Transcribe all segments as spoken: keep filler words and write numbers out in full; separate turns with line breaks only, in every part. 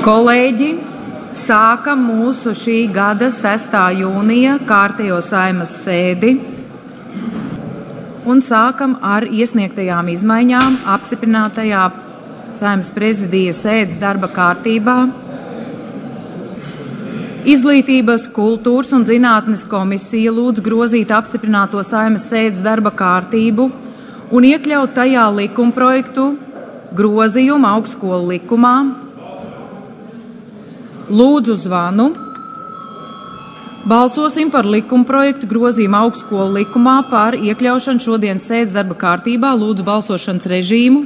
Kolēģi, sākam mūsu šī gada sestā jūnija kārtējo Saeimas sēdi un sākam ar iesniegtajām izmaiņām apstiprinātajā Saeimas prezidija sēdes darba kārtībā. Izglītības, kultūras un zinātnes komisija lūdz grozīt apstiprināto Saeimas sēdes darba kārtību un iekļaut tajā likumprojektu grozījumu augstskolu likumā. Lūdzu zvanu. Balsosim par likumprojektu grozījumu augstskolu likumā par iekļaušanu šodienas sēdes darba kārtībā. Lūdzu balsošanas režīmu.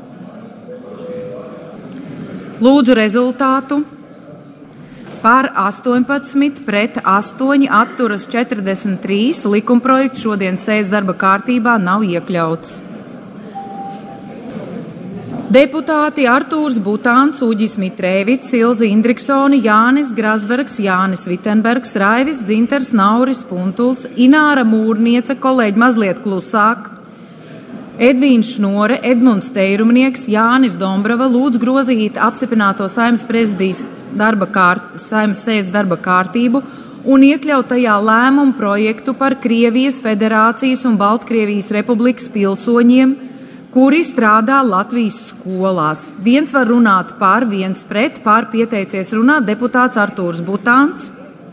Lūdzu rezultātu. Par astoņpadsmit pret astoņi atturas četrdesmit trīs. Likumprojekts šodienas sēdes darba kārtībā nav iekļauts. Deputāti Artūrs Butāns, Uģis Mitrēvics, Ilze Indriksoni, Jānis Grasbergs, Jānis Vitenbergs, Raivis Dzinters, Nauris Puntuls, Ināra Mūrniece, kolēģi mazliet klusāk, Edvīns Šnore, Edmunds Teirumnieks, Jānis Dombrava lūdz grozīt apstiprināto Saeimas prezidijas darba kārt, Saeimas sēdes darba kārtību un iekļaut tajā lēmumu projektu par Krievijas Federācijas un Baltkrievijas Republikas pilsoņiem, kuri strādā Latvijas skolās. Viens var runāt par, viens pret, par pieteicies runāt deputāts Artūrs Butāns.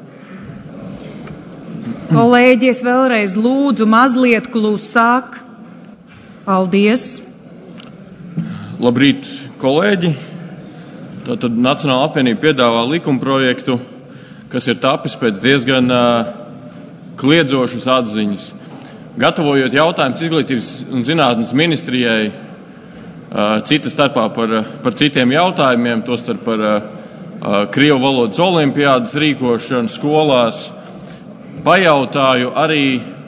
Kolēģi, es vēlreiz lūdzu mazliet klusāk. Paldies.
Labrīt, kolēģi. Tātad Nacionāla apvienība piedāvā likumprojektu, kas ir tapis pēc diezgan uh, kliedzošas atziņas. Gatavojot jautājumus izglītības un zinātnes ministrijai, uh, cita starpā par, par citiem jautājumiem, tostarp par uh, Krievu valodas olimpiādas rīkošanu skolās, pajautāju arī,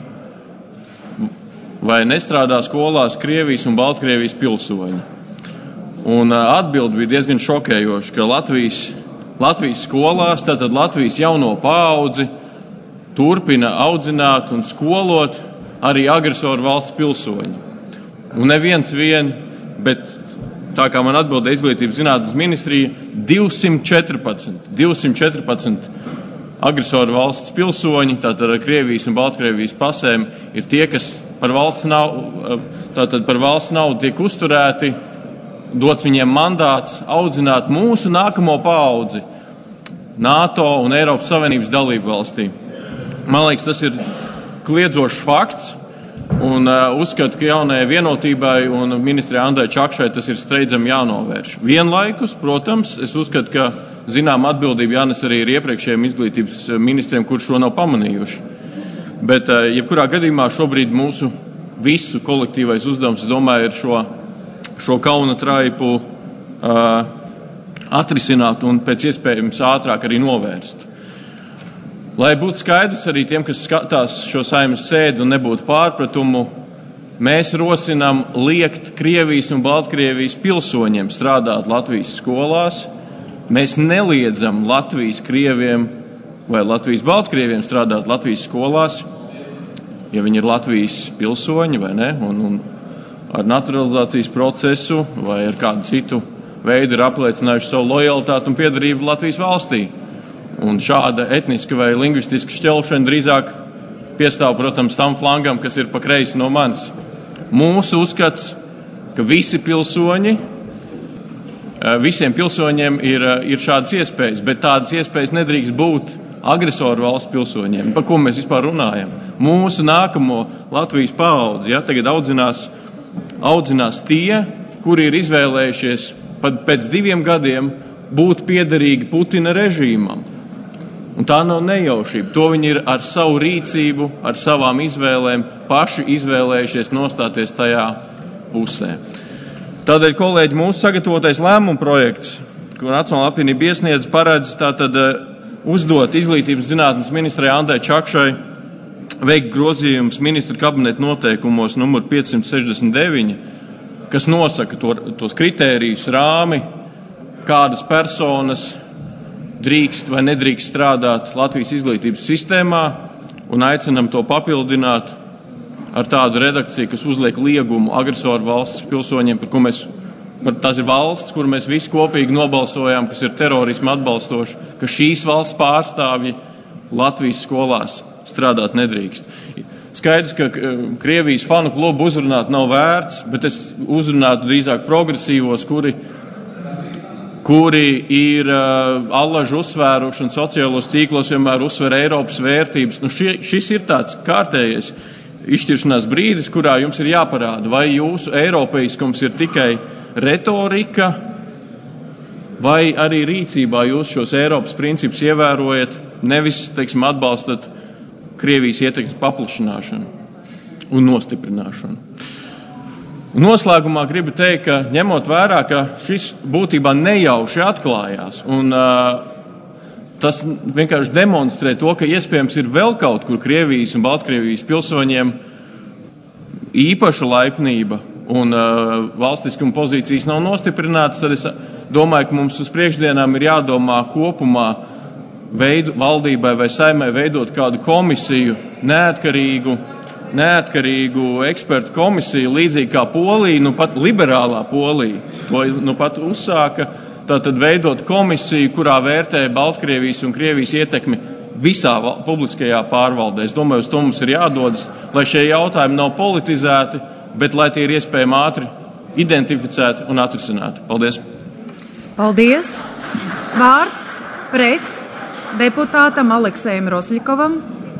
vai nestrādā skolās Krievijas un Baltkrievijas pilsoņi. Un atbildi bija diezgan šokējoša, ka Latvijas, Latvijas skolās, tātad Latvijas jauno paudzi, turpina audzināt un skolot arī agresoru valsts pilsoņi. Un neviens vien, bet tā kā man atbildēja izglītības zinātnes ministrija, divsimt četrpadsmit agresoru valsts pilsoņi, tātad ar Krievijas un Baltkrievijas pasēm, ir tie, kas par valsts naudu, tātad par valsts naudu tiek uzturēti, dots viņiem mandāts audzināt mūsu nākamo paudzi NATO un Eiropas Savienības dalību valstī. Man liekas, tas ir kliedzošs fakts, un uh, uzskatu, ka jaunajai vienotībai un ministrijai Andai Čakšai tas ir steidzami jānovērš. Vienlaikus, protams, es uzskatu, ka zinām atbildību jānes arī ir iepriekšējiem izglītības ministriem, kur šo nav pamanījuši. Bet, uh, jebkurā gadījumā šobrīd mūsu visu kolektīvais uzdevums, es domāju, ir šo šo kauna traipu uh, atrisināt un pēc iespējams ātrāk arī novērst. Lai būtu skaidrs arī tiem, kas skatās šo Saeimas sēdi un nebūtu pārpratumu, mēs rosinām liekt Krievijas un Baltkrievijas pilsoņiem strādāt Latvijas skolās. Mēs neliedzam Latvijas krieviem vai Latvijas Baltkrieviem strādāt Latvijas skolās, ja viņi ir Latvijas pilsoņi vai ne, un, un ar naturalizācijas procesu vai ar kādu citu veidu ir apliecinājuši savu lojalitāti un piedarību Latvijas valstī. Un šāda etniska vai lingvistiska šķelšana drīzāk piestāv, protams, tam flangam, kas ir pa kreisi no manis. Mūsu uzskats, ka visi pilsoņi, visiem pilsoņiem ir, ir šādas iespējas, bet tādas iespējas nedrīkst būt agresoru valsts pilsoņiem. Par ko mēs vispār runājam? Mūsu nākamo Latvijas paudzi, ja, tagad audzinās audzinās tie, kuri ir izvēlējušies pat pēc diviem gadiem būt piederīgi Putina režīmam. Un tā nav nejaušība. To viņi ir ar savu rīcību, ar savām izvēlēm paši izvēlējušies nostāties tajā pusē. Tādēļ, kolēģi, mūsu sagatavotais lēmuma projekts, ko Nacionāla apvienība iesniedz, paredz tātad uzdot izglītības zinātnes ministrijai Andai Čakšai veikt grozījums ministra kabineta noteikumos numur piecsimt sešdesmit deviņi, kas nosaka to, tos kritērijus, rāmi, kādas personas drīkst vai nedrīkst strādāt Latvijas izglītības sistēmā, un aicinam to papildināt ar tādu redakciju, kas uzliek liegumu agresoru valsts pilsoņiem, par ko mēs tās ir valsts, kur mēs visi kopīgi nobalsojām, kas ir terorismu atbalstoši, ka šīs valsts pārstāvji Latvijas skolās strādāt nedrīkst. Skaidrs, ka Krievijas fanu klubu uzrunāt nav vērts, bet es uzrunātu drīzāk progresīvos, kuri, kuri ir uh, allaži uzsvēruši un sociālos tīklos vienmēr uzsver Eiropas vērtības. Nu, šie, šis ir tāds kārtējais izšķiršanās brīdis, kurā jums ir jāparāda, vai jūsu eiropeiskums ir tikai retorika, vai arī rīcībā jūs šos Eiropas principus ievērojat, nevis, teiksim, atbalstat Krievijas ietekmes paplašināšanu un nostiprināšanu. Noslēgumā gribu teikt, ka ņemot vērā, ka šis būtībā nejauši atklājās, un uh, tas vienkārši demonstrē to, ka iespējams ir vēl kaut kur Krievijas un Baltkrievijas pilsoņiem īpaša laipnība un uh, valstiskuma pozīcijas nav nostiprinātas, tad es domāju, ka mums uz priekšdienām ir jādomā kopumā veidu, valdībai vai saimai veidot kādu komisiju, neatkarīgu, neatkarīgu ekspertu komisiju, līdzīgi kā Polija, nu pat liberālā Polija, to nu pat uzsāka, tātad veidot komisiju, kurā vērtē Baltkrievijas un Krievijas ietekmi visā publiskajā pārvaldē. Es domāju, uz to mums ir jādodas, lai šie jautājumi nav politizēti, bet lai tie ir iespējami ātri identificēti un atrisināti. Paldies!
Paldies! Vārds pret deputātam Aleksejam Rosļikovam.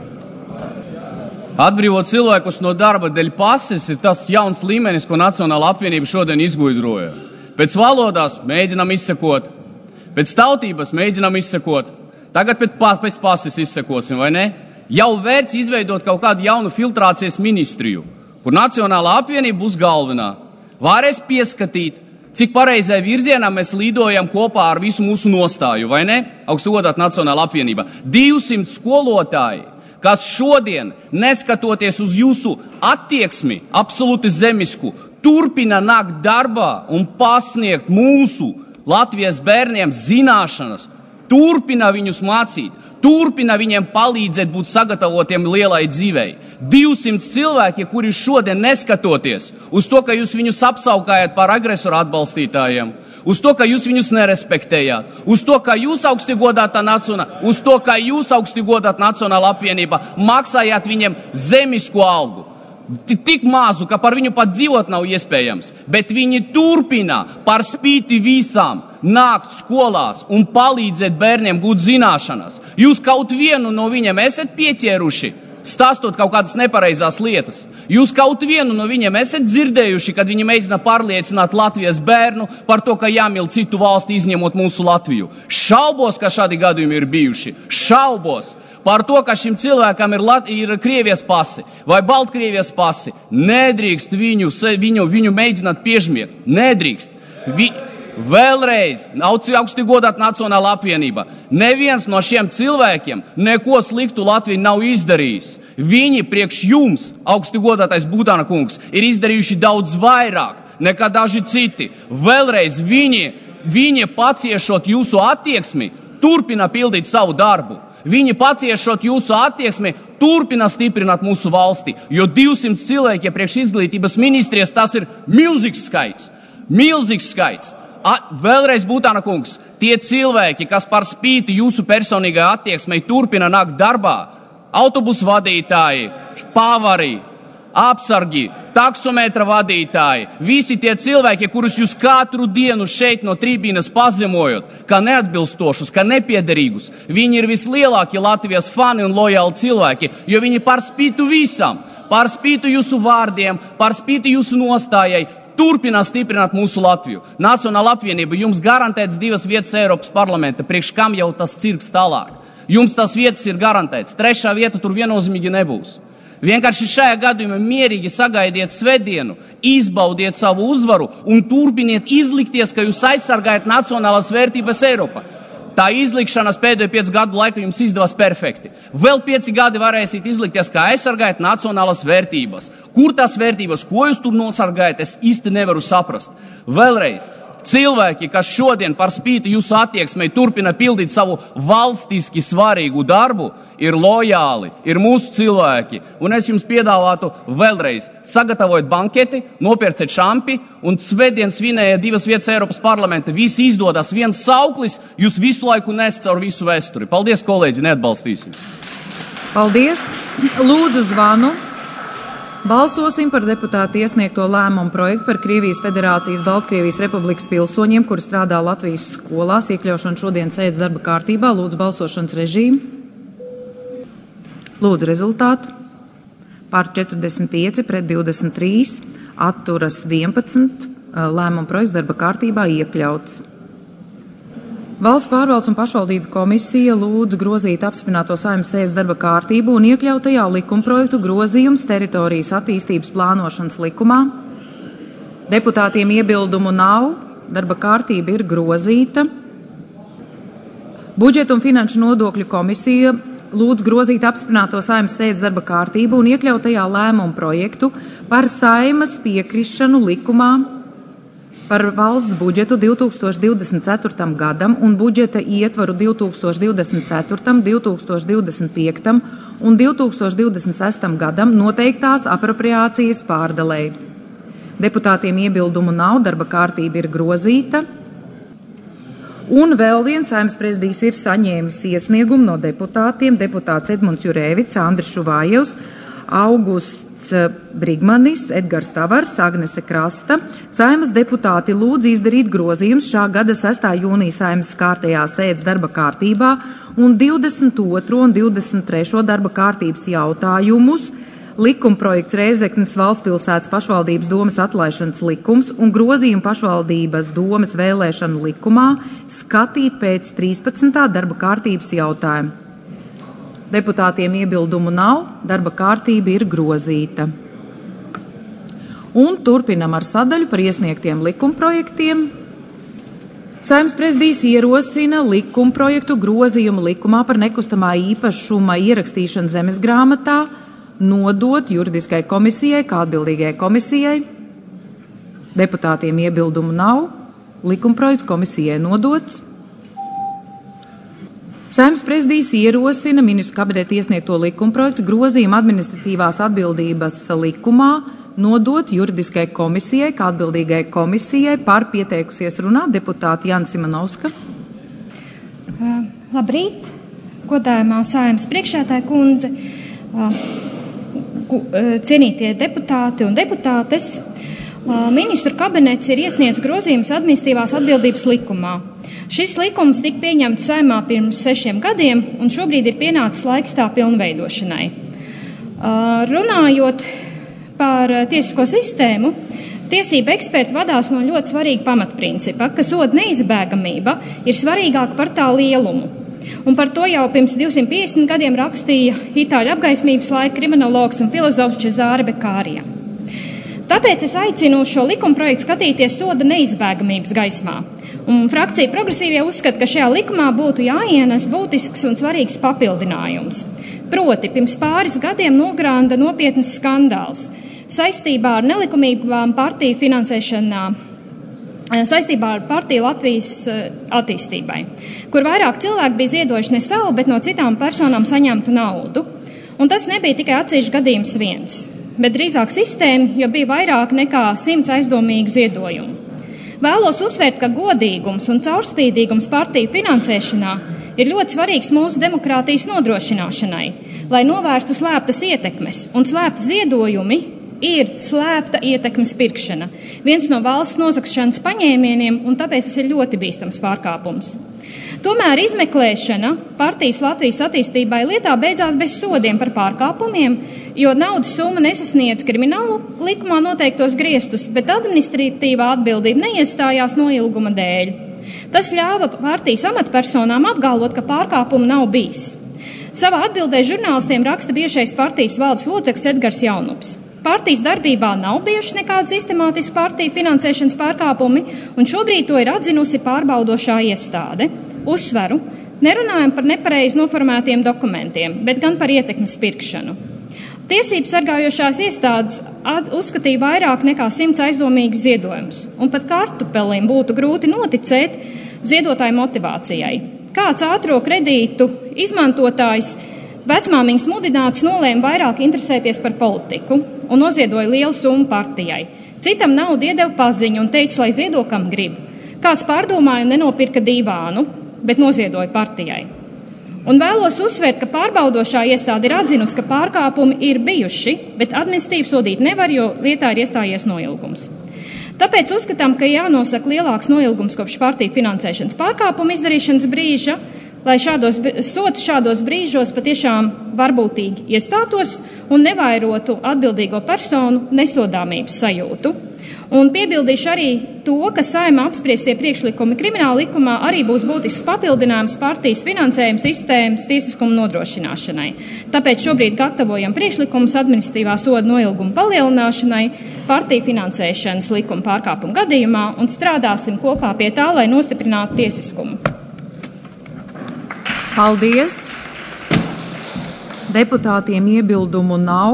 Atbrīvot cilvēkus no darba dēļ pases ir tas jauns līmenis, ko Nacionāla apvienība šodien izgudroja. Pēc valodās mēģinam izsekot, pēc tautības mēģinam izsekot, tagad pēc pases izsekosim, vai ne? Jau vērts izveidot kaut kādu jaunu filtrācijas ministriju, kur Nacionālā apvienība būs galvenā. Varēs pieskatīt, cik pareizai virzienā mēs lidojam kopā ar visu mūsu nostāju, vai ne? Augstu godāt Nacionāla apvienība. divsimt skolotāji, kas šodien, neskatoties uz jūsu attieksmi, absolūti zemisku, turpina nākt darbā un pasniegt mūsu Latvijas bērniem zināšanas, turpina viņus mācīt, turpina viņiem palīdzēt būt sagatavotiem lielai dzīvei. divsimt cilvēki, kuri šodien neskatoties uz to, ka jūs viņus apsaukājat par agresoru atbalstītājiem, uz to, ka jūs viņus nerespektējāt, uz to, ka jūs augsti godātā nacionāla, uz to, ka jūs augsti godāt Nacionāla apvienība, maksājāt viņiem zemisku algu. Tik mazu, ka par viņu pat dzīvot nav iespējams, bet viņi turpina par spīti visām nākt skolās un palīdzēt bērniem gūt zināšanas. Jūs kaut vienu no viņiem esat pieķēruši, stāstot kaut kādas nepareizās lietas. Jūs kaut vienu no viņiem esat dzirdējuši, kad viņi mēģina pārliecināt Latvijas bērnu par to, ka jāmīl citu valsti, izņemot mūsu Latviju. Šaubos, ka šādi gadījumi ir bijuši. Šaubos par to, ka šim cilvēkam ir, Lat- ir Krievijas pasi vai Baltkrievijas pasi. Nedrīkst viņu, viņu, viņu mēģināt piežmiegt. Nedrīkst. Vi, vēlreiz, augsti godāt Nacionāla apvienība. Neviens no šiem cilvēkiem neko sliktu Latviju nav izdarījis. Viņi priekš jums, augsti godātais Būtāna kungs, ir izdarījuši daudz vairāk nekā daži citi. Vēlreiz viņi, viņi paciešot jūsu attieksmi, turpina pildīt savu darbu. Viņi paciešot jūsu attieksmi, turpina stiprināt mūsu valsti, jo divsimt cilvēki priekš izglītības ministrijas tas ir milzīgs skaits. Milzīgs skaits. A, vēlreiz Būtāna kungs, tie cilvēki, kas par spīti jūsu personīgai attieksmei turpina nākt darbā, autobusu vadītāji, pāvari, apsargi, taksometra vadītāji, visi tie cilvēki, kurus jūs katru dienu šeit no tribīnes pazemojot, kā neatbilstošus, kā nepiederīgus, viņi ir vislielākie Latvijas fani un lojāli cilvēki, jo viņi par spītu visam, par spītu jūsu vārdiem, par spītu jūsu nostājai, turpinā stiprināt mūsu Latviju. Nacionāla apvienība jums garantēts divas vietas Eiropas parlamenta, priekš kam jau tas cirks tālāk. Jums tas vietas ir garantēts. Trešā vieta tur viennozīmīgi nebūs. Vienkārši šajā gadījumā mierīgi sagaidiet svētdienu, izbaudiet savu uzvaru un turpiniet izlikties, ka jūs aizsargājat nacionālās vērtības Eiropā. Tā izlikšanas pēdējo piecu gadu laikā jums izdevās perfekti. Vēl pieci gadi varēsiet izlikties, kā aizsargājat nacionālās vērtības. Kur tās vērtības, ko jūs tur nosargājat, es īsti nevaru saprast. Vēlreiz, cilvēki, kas šodien par spīti jūsu attieksmei turpina pildīt savu valstiski svarīgu darbu, ir lojāli, ir mūsu cilvēki, un es jums piedāvātu vēlreiz sagatavot banketi, nopirciet šampi un svētdien svinējiet divas vietas Eiropas parlamenta. Visi izdodas, viens sauklis, jūs visu laiku nest caur visu vēsturi. Paldies, kolēģi, neatbalstīsim.
Paldies. Lūdzu zvanu. Balsosim par deputātu iesniegto lēmumu projektu par Krievijas Federācijas Baltkrievijas Republikas pilsoņiem, kuri strādā Latvijas skolās, iekļaušanu šodien sēdes darba kārtībā. Lūdzu balsošanas režīmu. Lūdzu rezultātu. Par četrdesmit pieci pret divdesmit trīs, atturas vienpadsmit, lēmumu projekts darba kārtībā iekļauts. Valsts pārvaldes un pašvaldību komisija lūdz grozīt apstiprināto Saeimas sēdes darba kārtību un iekļautajā likumprojektu grozījums teritorijas attīstības plānošanas likumā. Deputātiem iebildumu nav, darba kārtība ir grozīta. Budžeta un finanšu nodokļu komisija lūdz grozīt apstiprināto Saeimas sēdes darba kārtību un iekļautajā lēmumu projektu par Saeimas piekrišanu likumā par valsts budžetu divi tūkstoši divdesmit ceturtajam gadam un budžeta ietvaru divi tūkstoši divdesmit ceturtajam, divi tūkstoši divdesmit piektajam un divi tūkstoši divdesmit sestajam gadam noteiktās apropriācijas pārdalei. Deputātiem iebildumu nav, darba kārtība ir grozīta. Un vēl viens Saeimas prezidijs ir saņēmis iesniegumu no deputātiem. Deputāts Edmunds Jurēvics, Andris Šuvājevs, Augusts Brigmanis, Edgars Tavars, Agnese Krasta. Saeimas deputāti lūdz izdarīt grozījumus šā gada sestā jūnija Saeimas kārtējā sēdes darba kārtībā un divdesmit otro un divdesmit trešo darba kārtības jautājumus, likumprojekts Rēzeknes valstspilsētas pašvaldības domes atlaišanas likums un grozījumu pašvaldības domes vēlēšanu likumā skatīt pēc trīspadsmitā darba kārtības jautājuma. Deputātiem iebildumu nav, darba kārtība ir grozīta. Un turpinam ar sadaļu par iesniegtiem likumprojektiem. Saeimas prezidijs ierosina likumprojektu grozījumu likumā par nekustamā īpašuma ierakstīšanu zemes grāmatā nodot juridiskai komisijai kā atbildīgai komisijai. Deputātiem iebildumu nav, likumprojekts komisijai nodots. Saeimas prezidijs ierosina ministru kabineta iesniegto likumprojektu grozījumu administratīvās atbildības likumā nodot juridiskai komisijai kā atbildīgai komisijai. Par pieteikusies runāt deputāte Jāna Simonovska.
Uh, labrīt, godājumā Saeimas priekšsēdētāja kundze, uh, cienītie deputāti un deputātes. Uh, ministru kabinets ir iesniedz grozījums administratīvās atbildības likumā. Šis likums tika pieņemts Saeimā pirms sešiem gadiem, un šobrīd ir pienācis laiks tā pilnveidošanai. Uh, runājot par tiesisko sistēmu, tiesība eksperti vadās no ļoti svarīga pamatprincipa, ka soda neizbēgamība ir svarīgāka par tā lielumu. Un par to jau pirms divsimt piecdesmit gadiem rakstīja itāļu apgaismības laika kriminologs un filozofs Cesare Beccaria. Tāpēc es aicinu šo likumprojektu skatīties soda neizbēgamības gaismā. Un frakcija progresīvie uzskata, ka šajā likumā būtu jāienes būtisks un svarīgs papildinājums. Proti, pirms pāris gadiem nogranda nopietnas skandāls saistībā ar nelikumīgām partiju finansēšanā, saistībā ar partiju Latvijas attīstībai, kur vairāk cilvēki bija ziedojuši ne savu, bet no citām personām saņemtu naudu. Un tas nebija tikai atsevišķs gadījums viens, bet drīzāk sistēma, jo bija vairāk nekā simts aizdomīgu ziedojumu. Vēlos uzsvērt, ka godīgums un caurspīdīgums partiju finansēšanā ir ļoti svarīgs mūsu demokrātijas nodrošināšanai, lai novērstu slēptas ietekmes, un slēpti ziedojumi ir slēpta ietekmes pirkšana. Viens no valsts nozagšanas paņēmieniem, un tāpēc tas ir ļoti bīstams pārkāpums. Tomēr izmeklēšana partijas Latvijas attīstībai lietā beidzās bez sodiem par pārkāpumiem, jo naudas summa nesasniedz kriminālu likumā noteiktos griestus, bet administratīvā atbildība neiestājās noilguma dēļ. Tas ļāva partijas amatpersonām apgalvot, ka pārkāpumu nav bijis. Savā atbildē žurnālistiem raksta bijušais partijas valdes loceklis Edgars Jaunups. Partijas darbībā nav bijuši nekāda sistemātiska partiju finansēšanas pārkāpumi, un šobrīd to ir atzinusi pārbaudošā iestāde. Uzsveru, nerunājam par nepareizi noformētiem dokumentiem, bet gan par ietekmes pirkšanu. Tiesības sargājošās iestādes uzskatīja vairāk nekā simts aizdomīgus ziedojumus, un pat kartupelim būtu grūti noticēt ziedotāju motivācijai. Kāds ātro kredītu izmantotājs Vecmāmiņas mudināts nolēma vairāk interesēties par politiku un noziedoja lielu summu partijai. Citam naudu iedeva paziņu un teica, lai ziedo, kam grib. Kāds pārdomāja un nenopirka divānu, bet noziedoja partijai. Un vēlos uzsvērt, ka pārbaudošā iestāde ir atzinusi, ka pārkāpumi ir bijuši, bet administratīvi sodīt nevar, jo lietā ir iestājies noilgums. Tāpēc uzskatām, ka jānosaka lielāks noilgums kopš partiju finansēšanas pārkāpumu izdarīšanas brīža, lai šādos, sots šādos brīžos patiešām varbūtīgi iestātos un nevairotu atbildīgo personu nesodāmības sajūtu. Un piebildīšu arī to, ka Saeimā apspriestie priekšlikumi krimināla likumā arī būs būtisks papildinājums partijas finansējuma sistēmas tiesiskumu nodrošināšanai. Tāpēc šobrīd gatavojam priekšlikumus administratīvā soda noilguma palielināšanai partiju finansēšanas likuma pārkāpuma gadījumā un strādāsim kopā pie tā, lai nostiprinātu tiesiskumu.
Paldies! Deputātiem iebildumu nav.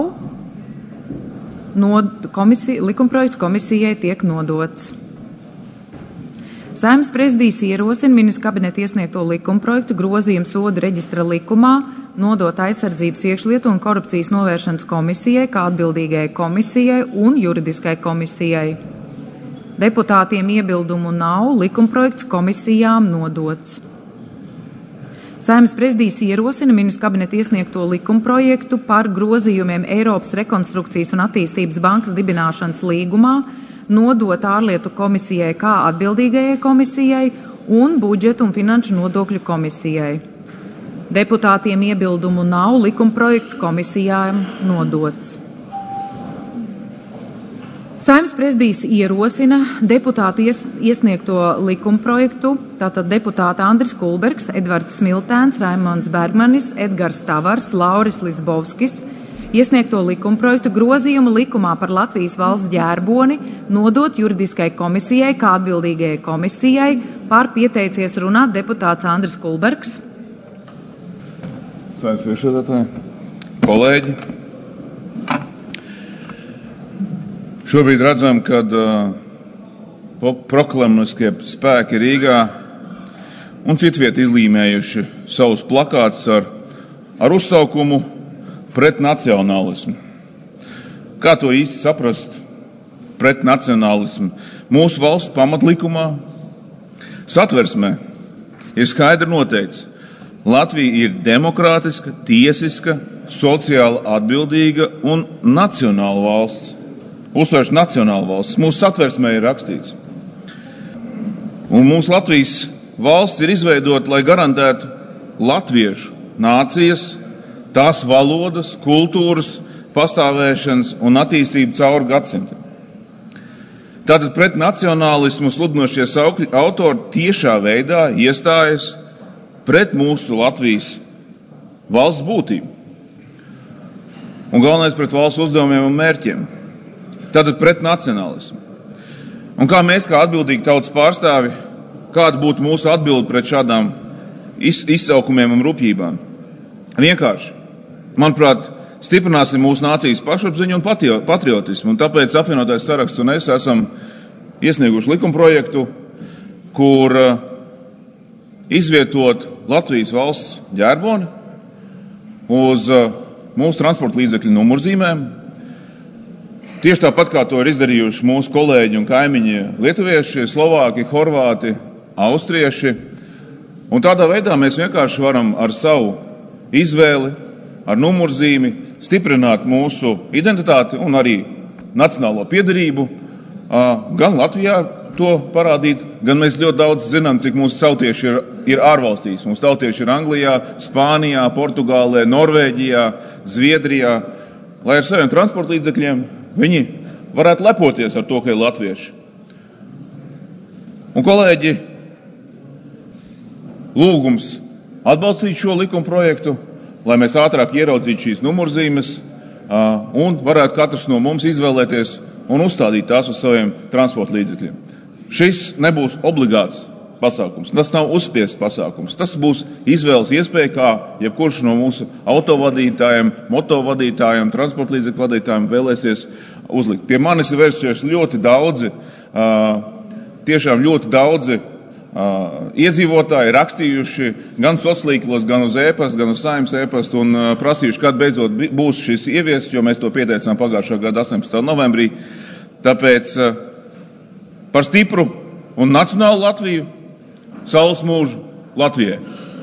Nod, komisija, likumprojekts komisijai tiek nodots. Saeimas prezidijs ierosina ministra kabineta iesniegto likumprojektu grozījumu sodu reģistra likumā nodot aizsardzības iekšlietu un korupcijas novēršanas komisijai kā atbildīgajai komisijai un juridiskai komisijai. Deputātiem iebildumu nav. Likumprojekts komisijām nodots. Saeimas prezidijs ierosina ministra kabineta iesniegto likumprojektu par grozījumiem Eiropas rekonstrukcijas un attīstības bankas dibināšanas līgumā nodot ārlietu komisijai kā atbildīgajai komisijai un budžetu un finanšu nodokļu komisijai. Deputātiem iebildumu nav. Likumprojekts komisijām nodots. Saeimas prezidijs ierosina deputātu ies, iesniegto likumprojektu, tātad deputāti Andris Kulbergs, Edvards Smiltēns, Raimonds Bergmanis, Edgars Tavars, Lauris Lisbovskis, iesniegto likumprojektu grozījumu likumā par Latvijas valsts ģērboni nodot juridiskai komisijai kā atbildīgajai komisijai. Par pieteicies runāt deputāts Andris Kulbergs.
Saeimas priekšsēdētāji, kolēģi. Šobrīd redzam, ka uh, proklamiskie spēki Rīgā un citviet izlīmējuši savus plakātus ar, ar uzsaukumu pret nacionālismu. Kā to īsti saprast pret nacionālismu? Mūsu valsts pamatlikumā satversmē ir skaidri noteikts, Latvija ir demokrātiska, tiesiska, sociāli atbildīga un nacionāla valsts. Uzsvērš nacionāla valsts. Mūsu satversmē ir rakstīts. Un mūsu Latvijas valsts ir izveidota, lai garantētu latviešu nācijas, tās valodas, kultūras, pastāvēšanas un attīstību cauri gadsimtiem. Tātad pret nacionālismu sludinošie autori tiešā veidā iestājas pret mūsu Latvijas valsts būtību. Un galvenais pret valsts uzdevumiem un mērķiem. Tātad pret nacionālismu. Un kā mēs, kā atbildīgi tautas pārstāvi, kāda būtu mūsu atbilde pret šādām iz, izsaukumiem un rupjībām? Vienkārši, manuprāt, stiprināsim mūsu nācijas pašapziņu un patriotismu. Un tāpēc apvienotais saraksts un es esam iesnieguši likumprojektu, kur izvietot Latvijas valsts ģērboni uz mūsu transporta līdzekļu numurzīmēm. Tieši tāpat, kā to ir izdarījuši mūsu kolēģi un kaimiņi lietuvieši, slovāki, horvāti, austrieši. Un tādā veidā mēs vienkārši varam ar savu izvēli, ar numurzīmi stiprināt mūsu identitāti un arī nacionālo piederību. Gan Latvijā to parādīt, gan mēs ļoti daudz zinām, cik mūsu tautieši ir, ir ārvalstīs. Mūsu tautieši ir Anglijā, Spānijā, Portugālē, Norvēģijā, Zviedrijā, lai ar saviem transporta līdzekļiem viņi varētu lepoties ar to, ka ir latvieši. Un, kolēģi, lūgums atbalstīt šo likumprojektu, lai mēs ātrāk ieraudzītu šīs numurzīmes un varētu katrs no mums izvēlēties un uzstādīt tās uz saviem transporta līdzekļiem. Šis nebūs obligāts pasākums, tas nav uzspiests pasākums. Tas būs izvēles iespēja, kā jebkurš no mūsu autovadītājiem, motovadītājiem, transporta līdzekļu vadītājiem vēlēsies uzlikt. Pie manis ir vērsušies ļoti daudzi, tiešām ļoti daudzi uh, iedzīvotāji rakstījuši gan sociālos, gan uz e-pastu, gan uz Saeimas e-pastu un uh, prasījuši, kad beidzot būs šis ieviests, jo mēs to pieteicām pagājušā gada astoņpadsmitā novembrī. Tāpēc uh, par stipru un nacionālu Latviju, saules mūžu Latvijai.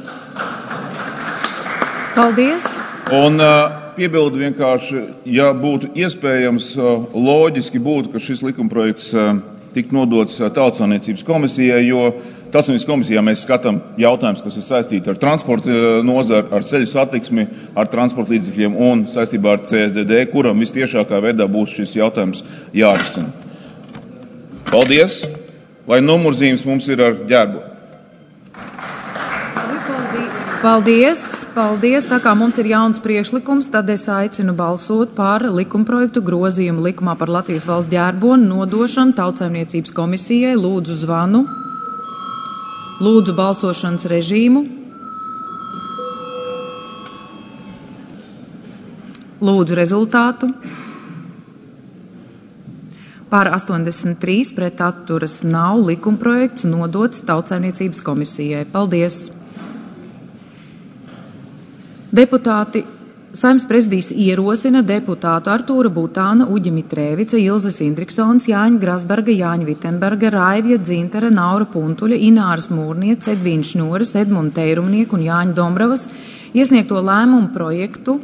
Paldies!
Un uh, piebildu vienkārši, ja būtu iespējams, uh, loģiski būtu, ka šis likumprojekts uh, tiktu nodots uh, Tautsaimniecības komisijai, jo Tautsaimniecības komisijā mēs skatām jautājumus, kas ir saistīti ar transporta uh, nozari, ar ceļu satiksmi, ar transporta līdzekļiem un saistībā ar C S D D, kuram vistiešākā veidā būs šis jautājums jārisina. Paldies! Lai numurzīmes mums ir ar ģērbu.
Paldies! Paldies! Tā kā mums ir jauns priekšlikums, tad es aicinu balsot par likumprojektu grozījumu likumā par Latvijas valsts ģērbonu nodošanu Tautsaimniecības komisijai. Lūdzu zvanu. Lūdzu balsošanas režīmu. Lūdzu rezultātu. Par astoņdesmit trīs pret atturas nav, likumprojekts nodots Tautsaimniecības komisijai. Paldies! Deputāti Saeimas prezidijs ierosina deputātu Artūra Butāna, Uģi Mitrēvica, Ilzes Indriksons, Jāņa Grasberga, Jāņa Vitenberga, Raivja Dzintara, Naura Puntuļa, Ināras Mūrniec, Edvīna Šņores, Edmunda Teirumnieku un Jāņa Dombravas iesniegto lēmumu projektu.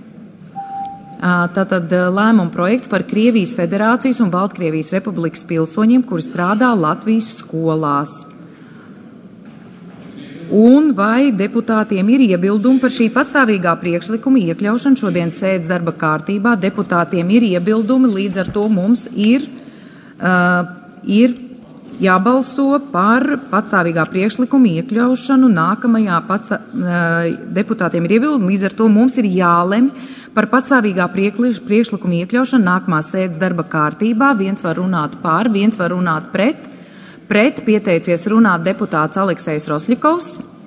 Tātad lēmuma projekts par Krievijas Federācijas un Baltkrievijas Republikas pilsoņiem, kuri strādā Latvijas skolās. Un vai deputātiem ir iebildumi par šī patstāvīgā priekšlikuma iekļaušanu šodienas sēdes darba kārtībā? Deputātiem ir iebildumi, līdz ar to mums ir, uh, ir jābalso par patstāvīgā priekšlikuma iekļaušanu nākamajā patstā, uh, deputātiem ir iebildumi, līdz ar to mums ir jālemj par patstāvīgā priekšlikuma iekļaušanu nākamās sēdes darba kārtībā. Viens var runāt pār, viens var runāt pret. Pret pieteicies runāt deputāts Aleksejs Rosļikovs.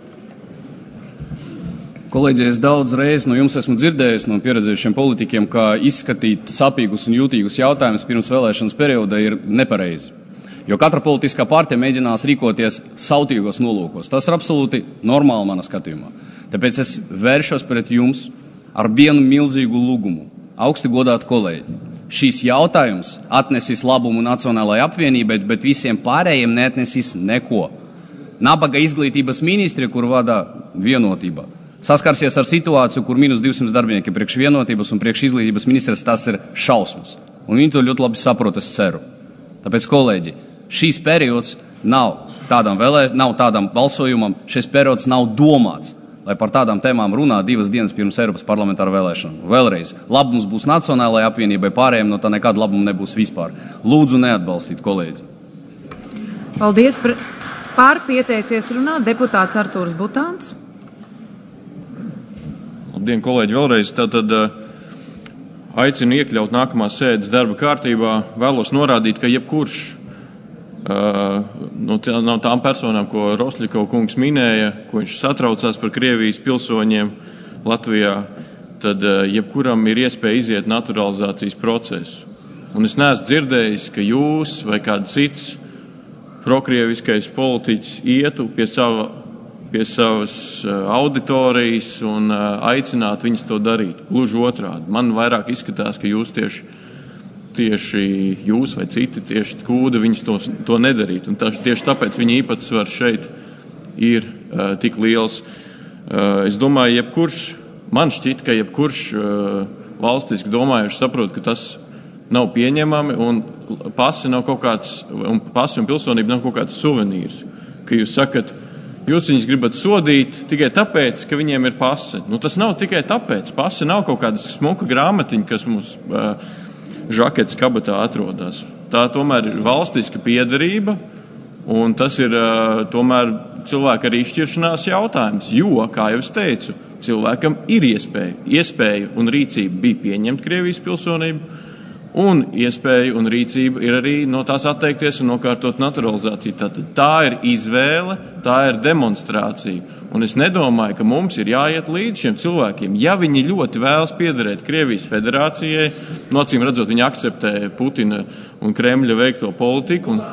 Kolēģi, es daudz reiz no jums esmu dzirdējis no pieredzējušiem politiķiem, ka izskatīt sapīgus un jūtīgus jautājumus pirms vēlēšanas perioda ir nepareizi. Jo katra politiskā partija mēģinās rīkoties sautīgos nolūkos. Tas ir absolūti normāli manā skatījumā. Tāpēc es vēršos pret jums ar vienu milzīgu lūgumu. Augsti godāti kolēģi. Šīs jautājums atnesīs labumu Nacionālajai apvienībai, bet visiem pārējiem neatnesīs neko. Nabaga izglītības ministri, kur vada Vienotība, saskarsies ar situāciju, kur mīnus divsimt darbinieki priekš Vienotības un priekš izglītības ministres, tas ir šausmas. Un viņi to ļoti labi saprot, es ceru. Tāpēc, kolēģi, šīs periods nav tādam, vēlē, nav tādam balsojumam, šis periods nav domāts, lai par tādām tēmām runā divas dienas pirms Eiropas parlamentāra vēlēšana. Vēlreiz, labums būs Nacionālajai apvienībai, pārējiem no tā nekāda labuma nebūs vispār. Lūdzu neatbalstīt, kolēģi.
Paldies. Pār pieteicies runāt deputāts Artūrs Butāns.
Labdien, kolēģi, vēlreiz. Tātad aicinu iekļaut nākamās sēdes darba kārtībā. Vēlos norādīt, ka jebkurš Uh, no, tā, no tām personām, ko Rosļikova kungs minēja, ko viņš satraucās par Krievijas pilsoņiem Latvijā, tad uh, jebkuram ir iespēja iziet naturalizācijas procesu. Un es neesmu dzirdējis, ka jūs vai kāds cits prokrieviskais politiķis ietu pie, sava, pie savas uh, auditorijas un uh, aicinātu viņus to darīt. Gluži otrādi. Man vairāk izskatās, ka jūs tieši tieši jūs vai citi tieši kūda viņus to, to nedarīt. Un tā, tieši tāpēc viņa īpatsvars šeit ir uh, tik liels. Uh, es domāju, jebkurš, man šķiet, ka jebkurš uh, valstiski domājuši saprot, ka tas nav pieņemami un pasi nav kaut kāds, un pasi un pilsonība nav kaut kāds suvenīrs. Ka jūs sakat, jūs viņus gribat sodīt tikai tāpēc, ka viņiem ir pasi. Nu, tas nav tikai tāpēc. Pasi nav kaut kāda smuka grāmatiņa, kas mums uh, žaketes kabatā atrodas. Tā tomēr ir valstiska piederība, un tas ir uh, tomēr cilvēka arī izšķiršanās jautājums, jo, kā jau es teicu, cilvēkam ir iespēja, iespēja un rīcība bija pieņemt Krievijas pilsonību, un iespēja un rīcība ir arī no tās atteikties un nokārtot naturalizāciju. Tātad tā ir izvēle, tā ir demonstrācija. Un es nedomāju, ka mums ir jāiet līdz šiem cilvēkiem. Ja viņi ļoti vēlas piederēt Krievijas federācijai, no acīm redzot, viņi akceptē Putina un Kremļa veikto politiku, un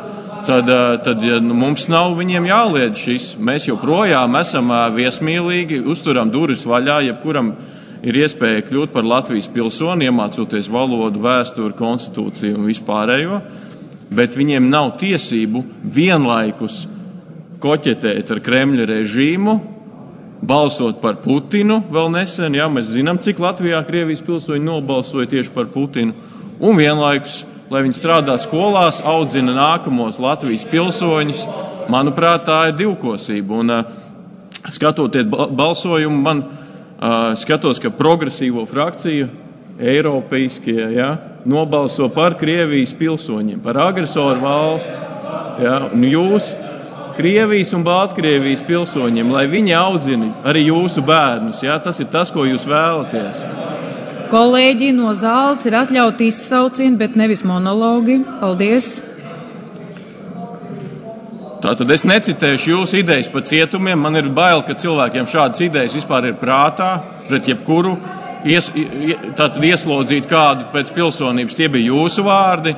tad, tad ja, nu, mums nav viņiem jāliedz šis. Mēs joprojām esam viesmīlīgi, uzturam durvis vaļā, jebkuram ir iespēja kļūt par Latvijas pilsoni, iemācoties valodu, vēsturi, konstitūciju un vispārējo, bet viņiem nav tiesību vienlaikus koķetēt ar Kremļa režīmu, balsot par Putinu vēl nesen, jā, mēs zinām, cik Latvijā Krievijas pilsoņi nobalsoja tieši par Putinu, un vienlaikus, lai viņi strādā skolās, audzina nākamos Latvijas pilsoņus, manuprāt, tā ir divkosība. Un skatoties balsojumu, man uh, skatos, ka progresīvo frakciju, eiropeiskie, jā, nobalso par Krievijas pilsoņiem, par agresoru valsts, jā, un jūs, Krievijas un Baltkrievijas pilsoņiem, lai viņi audzina arī jūsu bērnus. Jā, tas ir tas, ko jūs vēlaties.
Kolēģi, no zāles ir atļauti izsaucieni, bet nevis monologi. Paldies!
Tātad es necitēšu jūsu idejas par cietumiem. Man ir bail, ka cilvēkiem šādas idejas vispār ir prātā, pret jebkuru ies, tātad ieslodzīt kādu pēc pilsonības. Tie bija jūsu vārdi.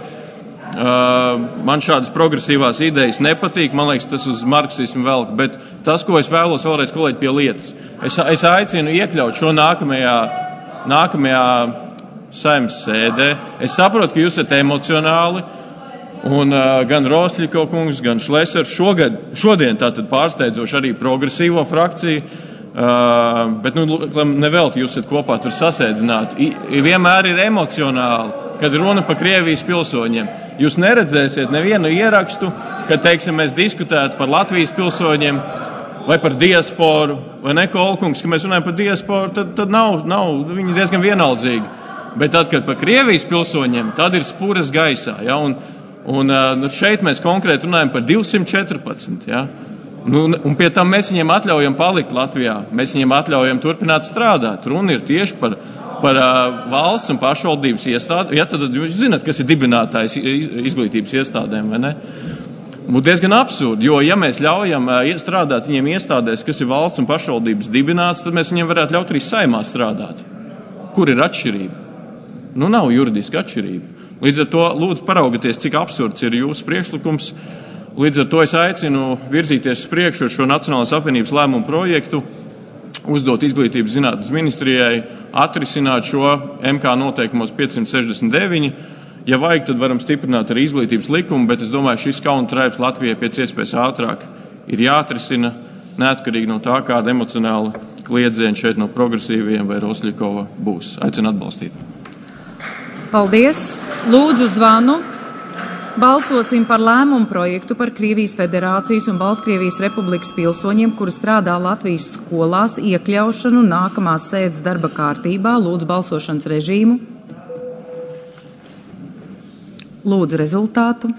Uh, man šādas progresīvās idejas nepatīk, man liekas, tas uz marksismu velk, bet tas, ko es vēlos vēlreiz, kolēģi, pie lietas, es, es aicinu iekļaut šo nākamajā, nākamajā Saeimas sēdē. Es saprotu, ka jūs esat emocionāli, un uh, gan Rostļiko kungs, gan Šlesers šogad, šodien tātad pārsteidzoši arī progresīvo frakciju, uh, bet nu, nevelti jūs esat kopā tur sasēdināti. I, vienmēr ir emocionāli, kad runa par Krievijas pilsoņiem. Jūs neredzēsiet nevienu ierakstu, kad, teiksim, mēs diskutētu par Latvijas pilsoņiem vai par diasporu, vai ne, Kolkungs, ka mēs runājam par diasporu, tad, tad nav, nav, viņi diezgan vienaldzīgi. Bet tad, kad par Krievijas pilsoņiem, tad ir spuras gaisā, ja, un, un nu, šeit mēs konkrēti runājam par divsimt četrpadsmit, ja. Nu, un pie tam mēs viņiem atļaujam palikt Latvijā, mēs viņiem atļaujam turpināt strādāt. Runa ir tieši par par uh, valsts un pašvaldības iestādi, ja, tad jūs zināt, kas ir dibinātājs izglītības iestādēm, vai ne? Būtu diezgan absurdi, jo, ja mēs ļaujam uh, strādāt viņiem iestādēs, kas ir valsts un pašvaldības dibināts, tad mēs viņiem varētu ļaut arī Saeimā strādāt. Kur ir atšķirība? Nu, nav juridiska atšķirība. Līdz ar to lūdzu paraugieties, cik absurds ir jūsu priekšlikums. Līdz ar to es aicinu virzīties uz priekšu ar šo Nacionālās apvienības lēmumu projektu, uzdot izglītības zinātnes ministrijai, atrisināt šo M K noteikumos piecsimt sešdesmit deviņi. Ja vajag, tad varam stiprināt arī izglītības likumu, bet es domāju, šis kauna traips Latvijai pēc iespējas ātrāk ir jāatrisina, neatkarīgi no tā, kāda emocionāla kliedziena šeit no progresīviem vai Rosļikova būs. Aicinu atbalstīt.
Paldies! Lūdzu zvanu. Balsosim par lēmumu projektu par Krievijas Federācijas un Baltkrievijas Republikas pilsoņiem, kuri strādā Latvijas skolās, iekļaušanu nākamās sēdes darba kārtībā. Lūdzu balsošanas režīmu. Lūdzu rezultātu.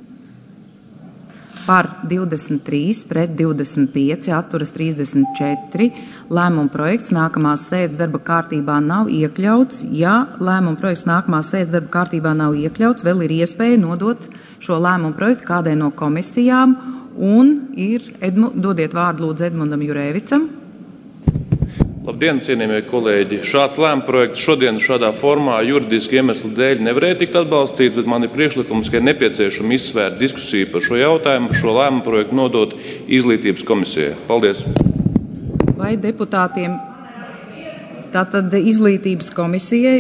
Par divdesmit trīs, pret divdesmit pieci, atturas trīsdesmit četri. Lēmuma projekts nākamās sēdes darba kārtībā nav iekļauts. Ja lēmuma projekts nākamās sēdes darba kārtībā nav iekļauts, vēl ir iespēja nodot šo lēmuma projektu kādai no komisijām. Un ir, Edmu, dodiet vārdu lūdzu Edmundam Jurēvicam.
Labdien, cienījamie kolēģi! Šāds lēmuma projekts šodien šādā formā juridiski iemeslu dēļ nevarēja tikt atbalstīts, bet man ir priekšlikums, ka ir nepieciešama izsvērt diskusiju par šo jautājumu, šo lēmuma projektu nodot izglītības komisijai. Paldies!
Vai deputātiem tātad izglītības komisijai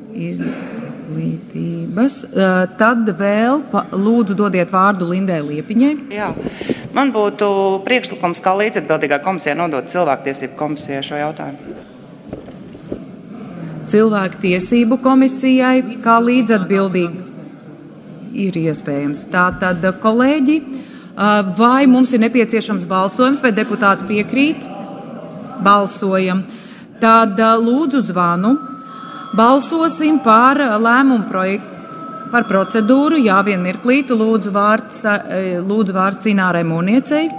izglītības, tad vēl lūdzu dodiet vārdu Lindai Liepiņai.
Jā. Man būtu priekšlikums, kā līdzatbildīgā komisija nodot cilvēktiesību komisijai šo jautājumu.
Cilvēktiesību komisijai kā līdzatbildīgi ir iespējams. Tātad, kolēģi, vai mums ir nepieciešams balsojums, vai deputāti piekrīt? Balsojam. Tad lūdzu zvanu. Balsosim par lēmumu projektu. Par procedūru, jā, vien mirklītu, lūdzu vārds, lūdzu vārds Inārai Mūrniecei.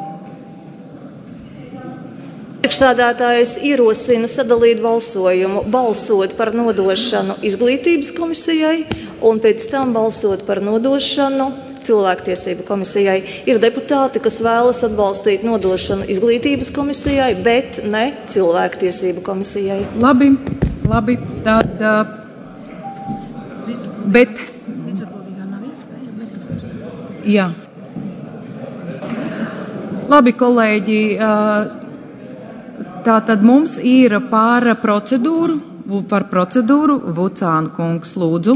Priekšsēdētājs ierosina sadalīt balsojumu, balsot par nodošanu izglītības komisijai un pēc tam balsot par nodošanu cilvēktiesību komisijai. Ir deputāti, kas vēlas atbalstīt nodošanu izglītības komisijai, bet ne cilvēktiesību komisijai.
Labi, labi, tad, bet... Jā. Labi, kolēģi, tā tad mums ir par procedūru, par procedūru Vucāna kungs, lūdzu.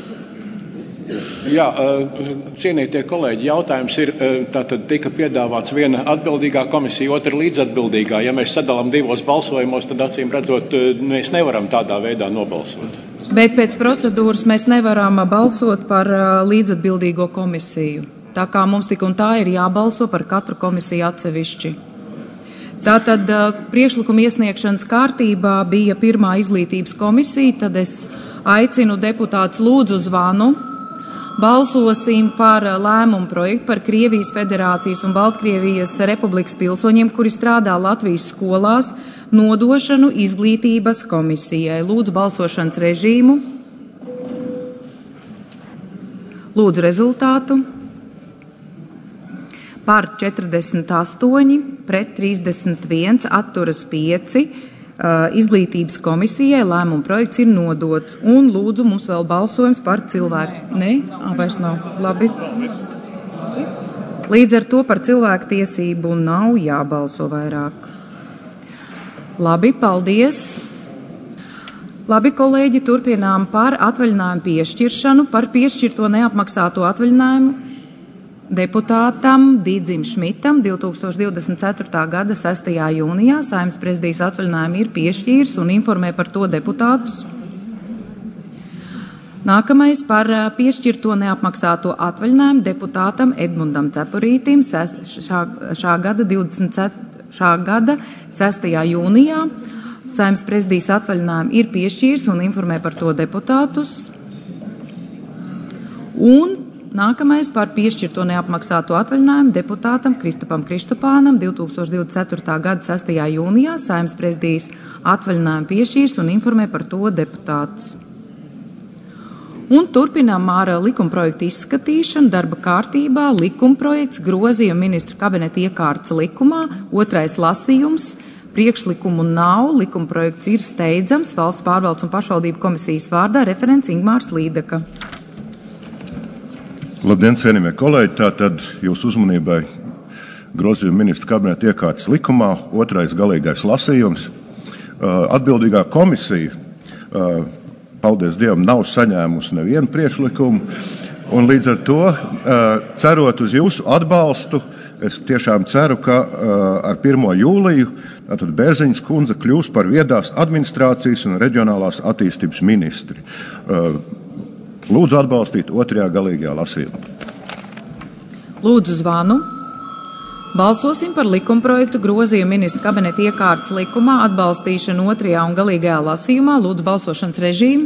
Jā, cienītie kolēģi, jautājums ir, tātad tika piedāvāts viena atbildīgā komisija, otra līdzatbildīgā. Ja mēs sadalām divos balsojumos, tad acīm redzot, mēs nevaram tādā veidā nobalsot.
Bet pēc procedūras mēs nevaram balsot par līdzatbildīgo komisiju. Tā kā mums tik un tā ir jābalso par katru komisiju atsevišķi. Tātad priekšlikuma iesniegšanas kārtībā bija pirmā izglītības komisija, tad es aicinu deputātus lūdzu zvanu. Balsosim par lēmumu projektu par Krievijas Federācijas un Baltkrievijas Republikas pilsoņiem, kuri strādā Latvijas skolās, nodošanu izglītības komisijai. Lūdzu balsošanas režīmu. Lūdzu rezultātu. Par četrdesmit astoņi, pret trīsdesmit viens, atturas pieci. Izglītības komisijai lēmuma projekts ir nodots. Un lūdzu mums vēl balsojums par cilvēku. Nē, Nē? Vairs nav. Labi. Līdz ar to par cilvēku tiesību nav jābalso vairāk. Labi, paldies. Labi, kolēģi, turpinām par atvaļinājumu piešķiršanu, par piešķirto neapmaksāto atvaļinājumu deputātam Dīdzim Šmitam divi tūkstoši divdesmit ceturtā gada sestajā jūnijā. Saeimas prezidijas atvaļinājumu ir piešķīris un informē par to deputātus. Nākamais par piešķirto neapmaksāto atvaļinājumu deputātam Edmundam Cepurītim šā, šā, gada divdesmit, šā gada sestajā jūnijā. Saeimas prezidijas atvaļinājumu ir piešķīris un informē par to deputātus. Un nākamais par piešķirto neapmaksāto atvaļinājumu deputātam Kristapam Kristupānam divi tūkstoši divdesmit ceturtā gada sestajā jūnijā. Saeimas prezidijas atvaļinājumu piešķīrs un informē par to deputātus. Un turpinām ar likumprojektu izskatīšanu darba kārtībā. Likumprojekts grozījuma ministra kabineta iekārtas likumā, otrais lasījums. Priekšlikumu nav, likumprojekts ir steidzams. Valsts pārvaldes un pašvaldību komisijas vārdā referents Ingmārs Līdeka.
Labdien, cienījamie kolēģi! Tātad jūsu uzmanībai grozījuma ministra kabineta iekārtas likumā, otrais galīgais lasījums. Atbildīgā komisija, paldies Dievam, nav saņēmusi nevienu priekšlikumu, un līdz ar to, cerot uz jūsu atbalstu, es tiešām ceru, ka ar pirmo jūliju tātad Bērziņas kundze kļūs par viedās administrācijas un reģionālās attīstības ministri. Lūdzu atbalstīt otrajā galīgajā lasījumā.
Lūdzu zvanu. Balsosim par likumprojektu grozījuma ministra kabineta iekārtas likumā atbalstīšanu otrajā un galīgajā lasījumā. Lūdzu balsošanas režīmu.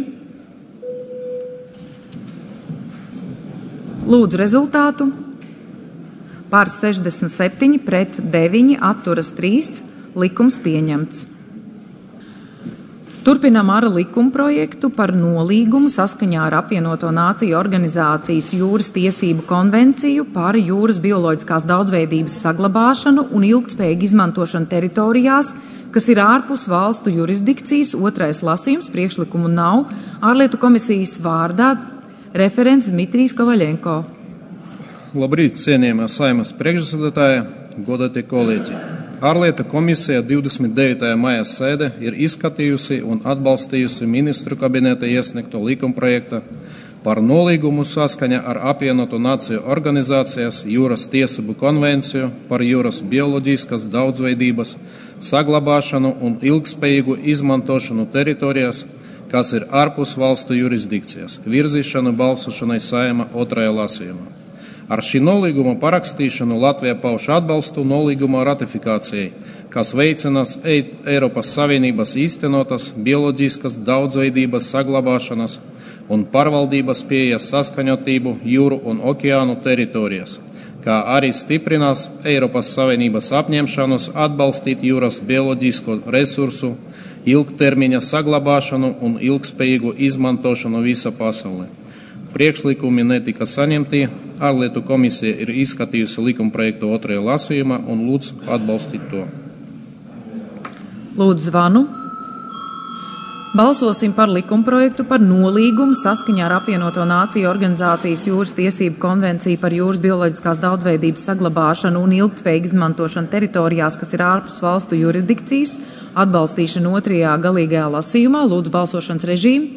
Lūdzu rezultātu. Par sešdesmit septiņi, pret deviņi, atturas trīs. Likums pieņemts. Turpinām ar likumprojektu par nolīgumu saskaņā ar apvienoto nāciju organizācijas jūras tiesību konvenciju par jūras bioloģiskās daudzveidības saglabāšanu un ilgtspējīgu izmantošanu teritorijās, kas ir ārpus valstu jurisdikcijas. Otrais lasījums, priekšlikumu nav. Ārlietu komisijas vārdā referents Dmitrijs Kovaļenko.
Labrīt, cienījamā Saeimas priekšsēdētāja, godātie kolēģi! Ārlietu komisija divdesmit devītajā maija sēde ir izskatījusi un atbalstījusi ministru kabineta iesniegto likumprojektu par nolīgumu saskaņā ar apvienoto nāciju organizācijas jūras tiesību konvenciju par jūras bioloģiskas daudzveidības saglabāšanu un ilgspējīgu izmantošanu teritorijās, kas ir ārpus valstu jurisdikcijas, virzīšanu balsošanai Saeimā otrajā lasījumā. Ar šī nolīguma parakstīšanu Latvija pauž atbalstu nolīguma ratifikācijai, kas veicinās Eiropas Savienības īstenotas bioloģiskas daudzveidības saglabāšanas un pārvaldības pieejas saskaņotību jūru un okeānu teritorijās, kā arī stiprinās Eiropas Savienības apņemšanos atbalstīt jūras bioloģisko resursu, ilgtermiņa saglabāšanu un ilgspējīgu izmantošanu visā pasaulē. Priekšlikumi netika saņemti. Ārlietu komisija ir izskatījusi likumprojektu otrajā lasījumā un lūdzu atbalstīt to.
Lūdzu zvanu. Balsosim par likumprojektu par nolīgumu saskaņā ar apvienoto nāciju organizācijas jūras tiesību konvenciju par jūras bioloģiskās daudzveidības saglabāšanu un ilgtspējīgu izmantošanu teritorijās, kas ir ārpus valstu jurisdikcijas, atbalstīšanu otrajā galīgajā lasījumā. Lūdzu balsošanas režīmu.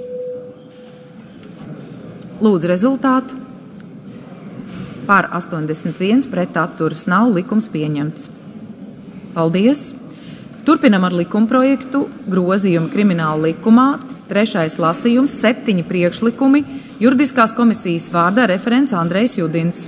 Lūdzu rezultātu. Par astoņdesmit viens, pret atturas nav, likums pieņemts. Paldies! Turpinam ar likumprojektu grozījumu krimināla likumā, trešais lasījums, septiņi priekšlikumi, juridiskās komisijas vārdā referents Andrejs Judins.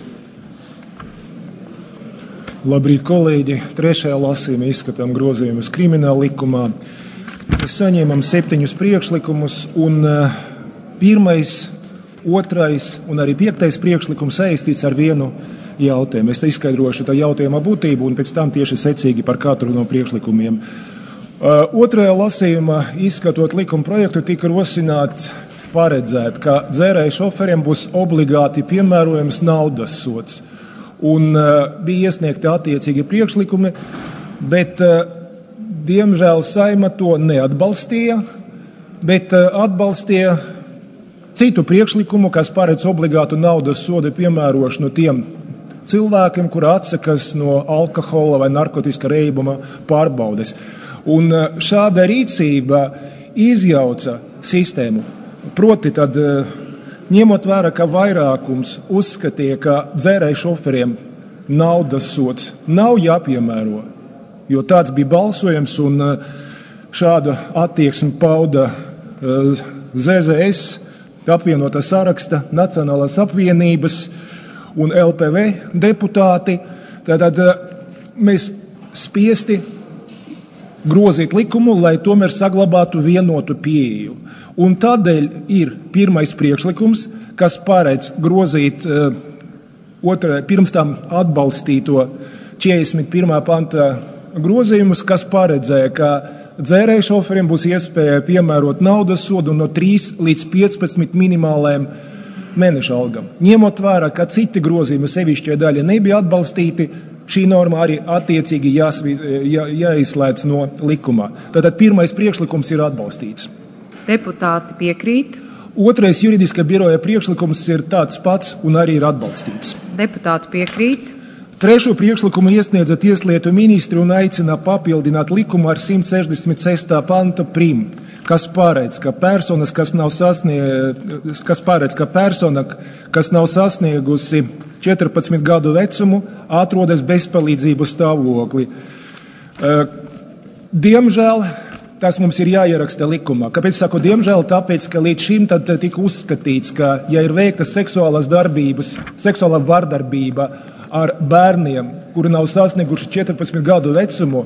Labrīt, kolēģi! Trešajā lasījumā izskatām grozījumus krimināla likumā. Mēs saņēmām septiņus priekšlikumus, un uh, pirmais, otrais un arī piektais priekšlikums saistīts ar vienu jautājumu. Es izskaidrošu tā jautājuma būtību un pēc tam tieši secīgi par katru no priekšlikumiem. Uh, otrajā lasījumā, izskatot likuma projektu, tika rosināts paredzēt, ka dzērēju šoferiem būs obligāti piemērojams naudas sods. Un uh, bija iesniegti attiecīgi priekšlikumi, bet uh, diemžēl Saeima to neatbalstīja, bet uh, atbalstīja citu priekšlikumu, kas paredz obligātu naudas sodu piemērošanu tiem cilvēkiem, kuri atsakas no alkohola vai narkotiska reibuma pārbaudes. Un šāda rīcība izjauca sistēmu. Proti tad, ņemot vērā, ka vairākums uzskatīja, ka dzērēju šoferiem naudas sods nav jāpiemēro, jo tāds bija balsojums un šāda attieksme pauda Z Z S, apvienotā saraksta, Nacionālās apvienības un L P V deputāti. Tātad mēs spiesti grozīt likumu, lai tomēr saglabātu vienotu pieeju. Un tādēļ ir pirmais priekšlikums, kas paredz grozīt uh, otrā, pirms tam atbalstīto četrdesmit pirmā panta grozījumus, kas paredzēja, ka dzērēju šoferiem būs iespēja piemērot naudas sodu no trīs līdz piecpadsmit minimālajiem mēneša algam. Ņemot vērā, ka citi grozījumi sevišķie daļa nebija atbalstīti, šī norma arī attiecīgi jāsvi, jā, jāizslēdz no likumā. Tātad pirmais priekšlikums ir atbalstīts.
Deputāti piekrīt.
Otrais juridiskā biroja priekšlikums ir tāds pats un arī ir atbalstīts.
Deputāti piekrīt.
Trešo priekšlikumu iesniedza Tieslietu ministri un aicina papildināt likumu ar simt sešdesmit sestā panta prim, kas paredz, ka personas, kas nav sasniegusi, kas paredz, ka persona, kas nav sasniegusi četrpadsmit gadu vecumu, atrodas bezpalīdzības stāvoklī. Diemžēl tas mums ir jāieraksta likumā. Kāpēc saku diemžēl? Tāpēc, ka līdz šim tad tika uzskatīts, ka, ja ir veiktas seksuālās darbības, seksuālā vardarbība ar bērniem, kuri nav sasnieguši četrpadsmit gadu vecumu,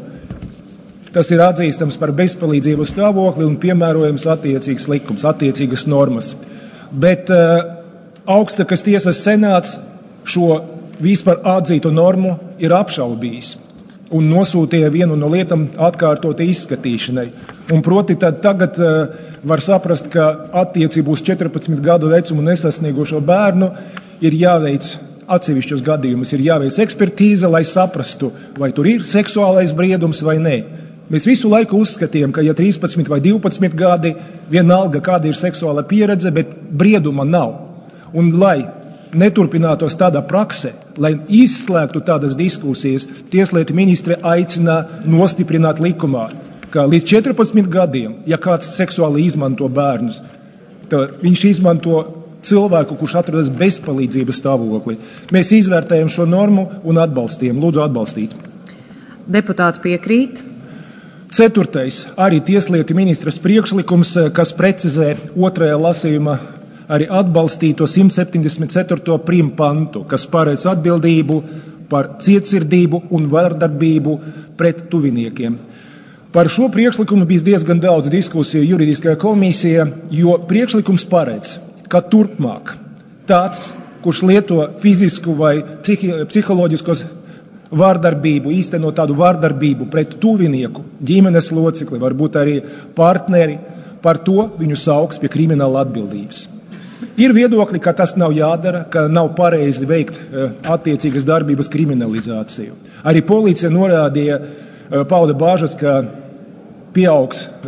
tas ir atzīstams par bezpalīdzību stāvokli un piemērojams attiecīgs likums, attiecīgas normas. Bet uh, augstākās tiesas senāts šo vispār atzītu normu ir apšaubījis un nosūtīja vienu no lietām atkārtoti izskatīšanai. Un proti tad tagad uh, var saprast, ka attiecību uz četrpadsmit gadu vecumu nesasniegušo bērnu ir jāveic atsevišķos gadījumus, ir jāveic ekspertīze, lai saprastu, vai tur ir seksuālais briedums vai nē. Mēs visu laiku uzskatījām, ka ja trīspadsmit vai divpadsmit gadi, vienalga kāda ir seksuāla pieredze, bet brieduma nav. Un lai neturpinātos tāda prakse, lai izslēgtu tādas diskusijas, Tieslietu ministre aicina nostiprināt likumā, ka līdz četrpadsmit gadiem, ja kāds seksuāli izmanto bērnus, tad viņš izmanto cilvēku, kurš atrodas bezpalīdzības stāvoklī. Mēs izvērtējam šo normu un atbalstījam. Lūdzu atbalstīt.
Deputāti piekrīt.
Ceturtais, arī Tieslietu ministras priekšlikums, kas precizē otrajā lasījumā arī atbalstīto simt septiņdesmit ceturto prim pantu, kas paredz atbildību par cietsirdību un vardarbību pret tuviniekiem. Par šo priekšlikumu bija diezgan daudz diskusiju juridiskajā komisijā, jo priekšlikums paredz, ka turpmāk tāds, kurš lieto fizisku vai psihi, psiholoģiskos vārdarbību, īstenot tādu vārdarbību pret tuvinieku, ģimenes locekli, varbūt arī partneri, par to viņu sauks pie krimināla atbildības. Ir viedokļi, ka tas nav jādara, ka nav pareizi veikt attiecīgas darbības kriminalizāciju. Arī policija norādīja, pauda bāžas, ka pieaugs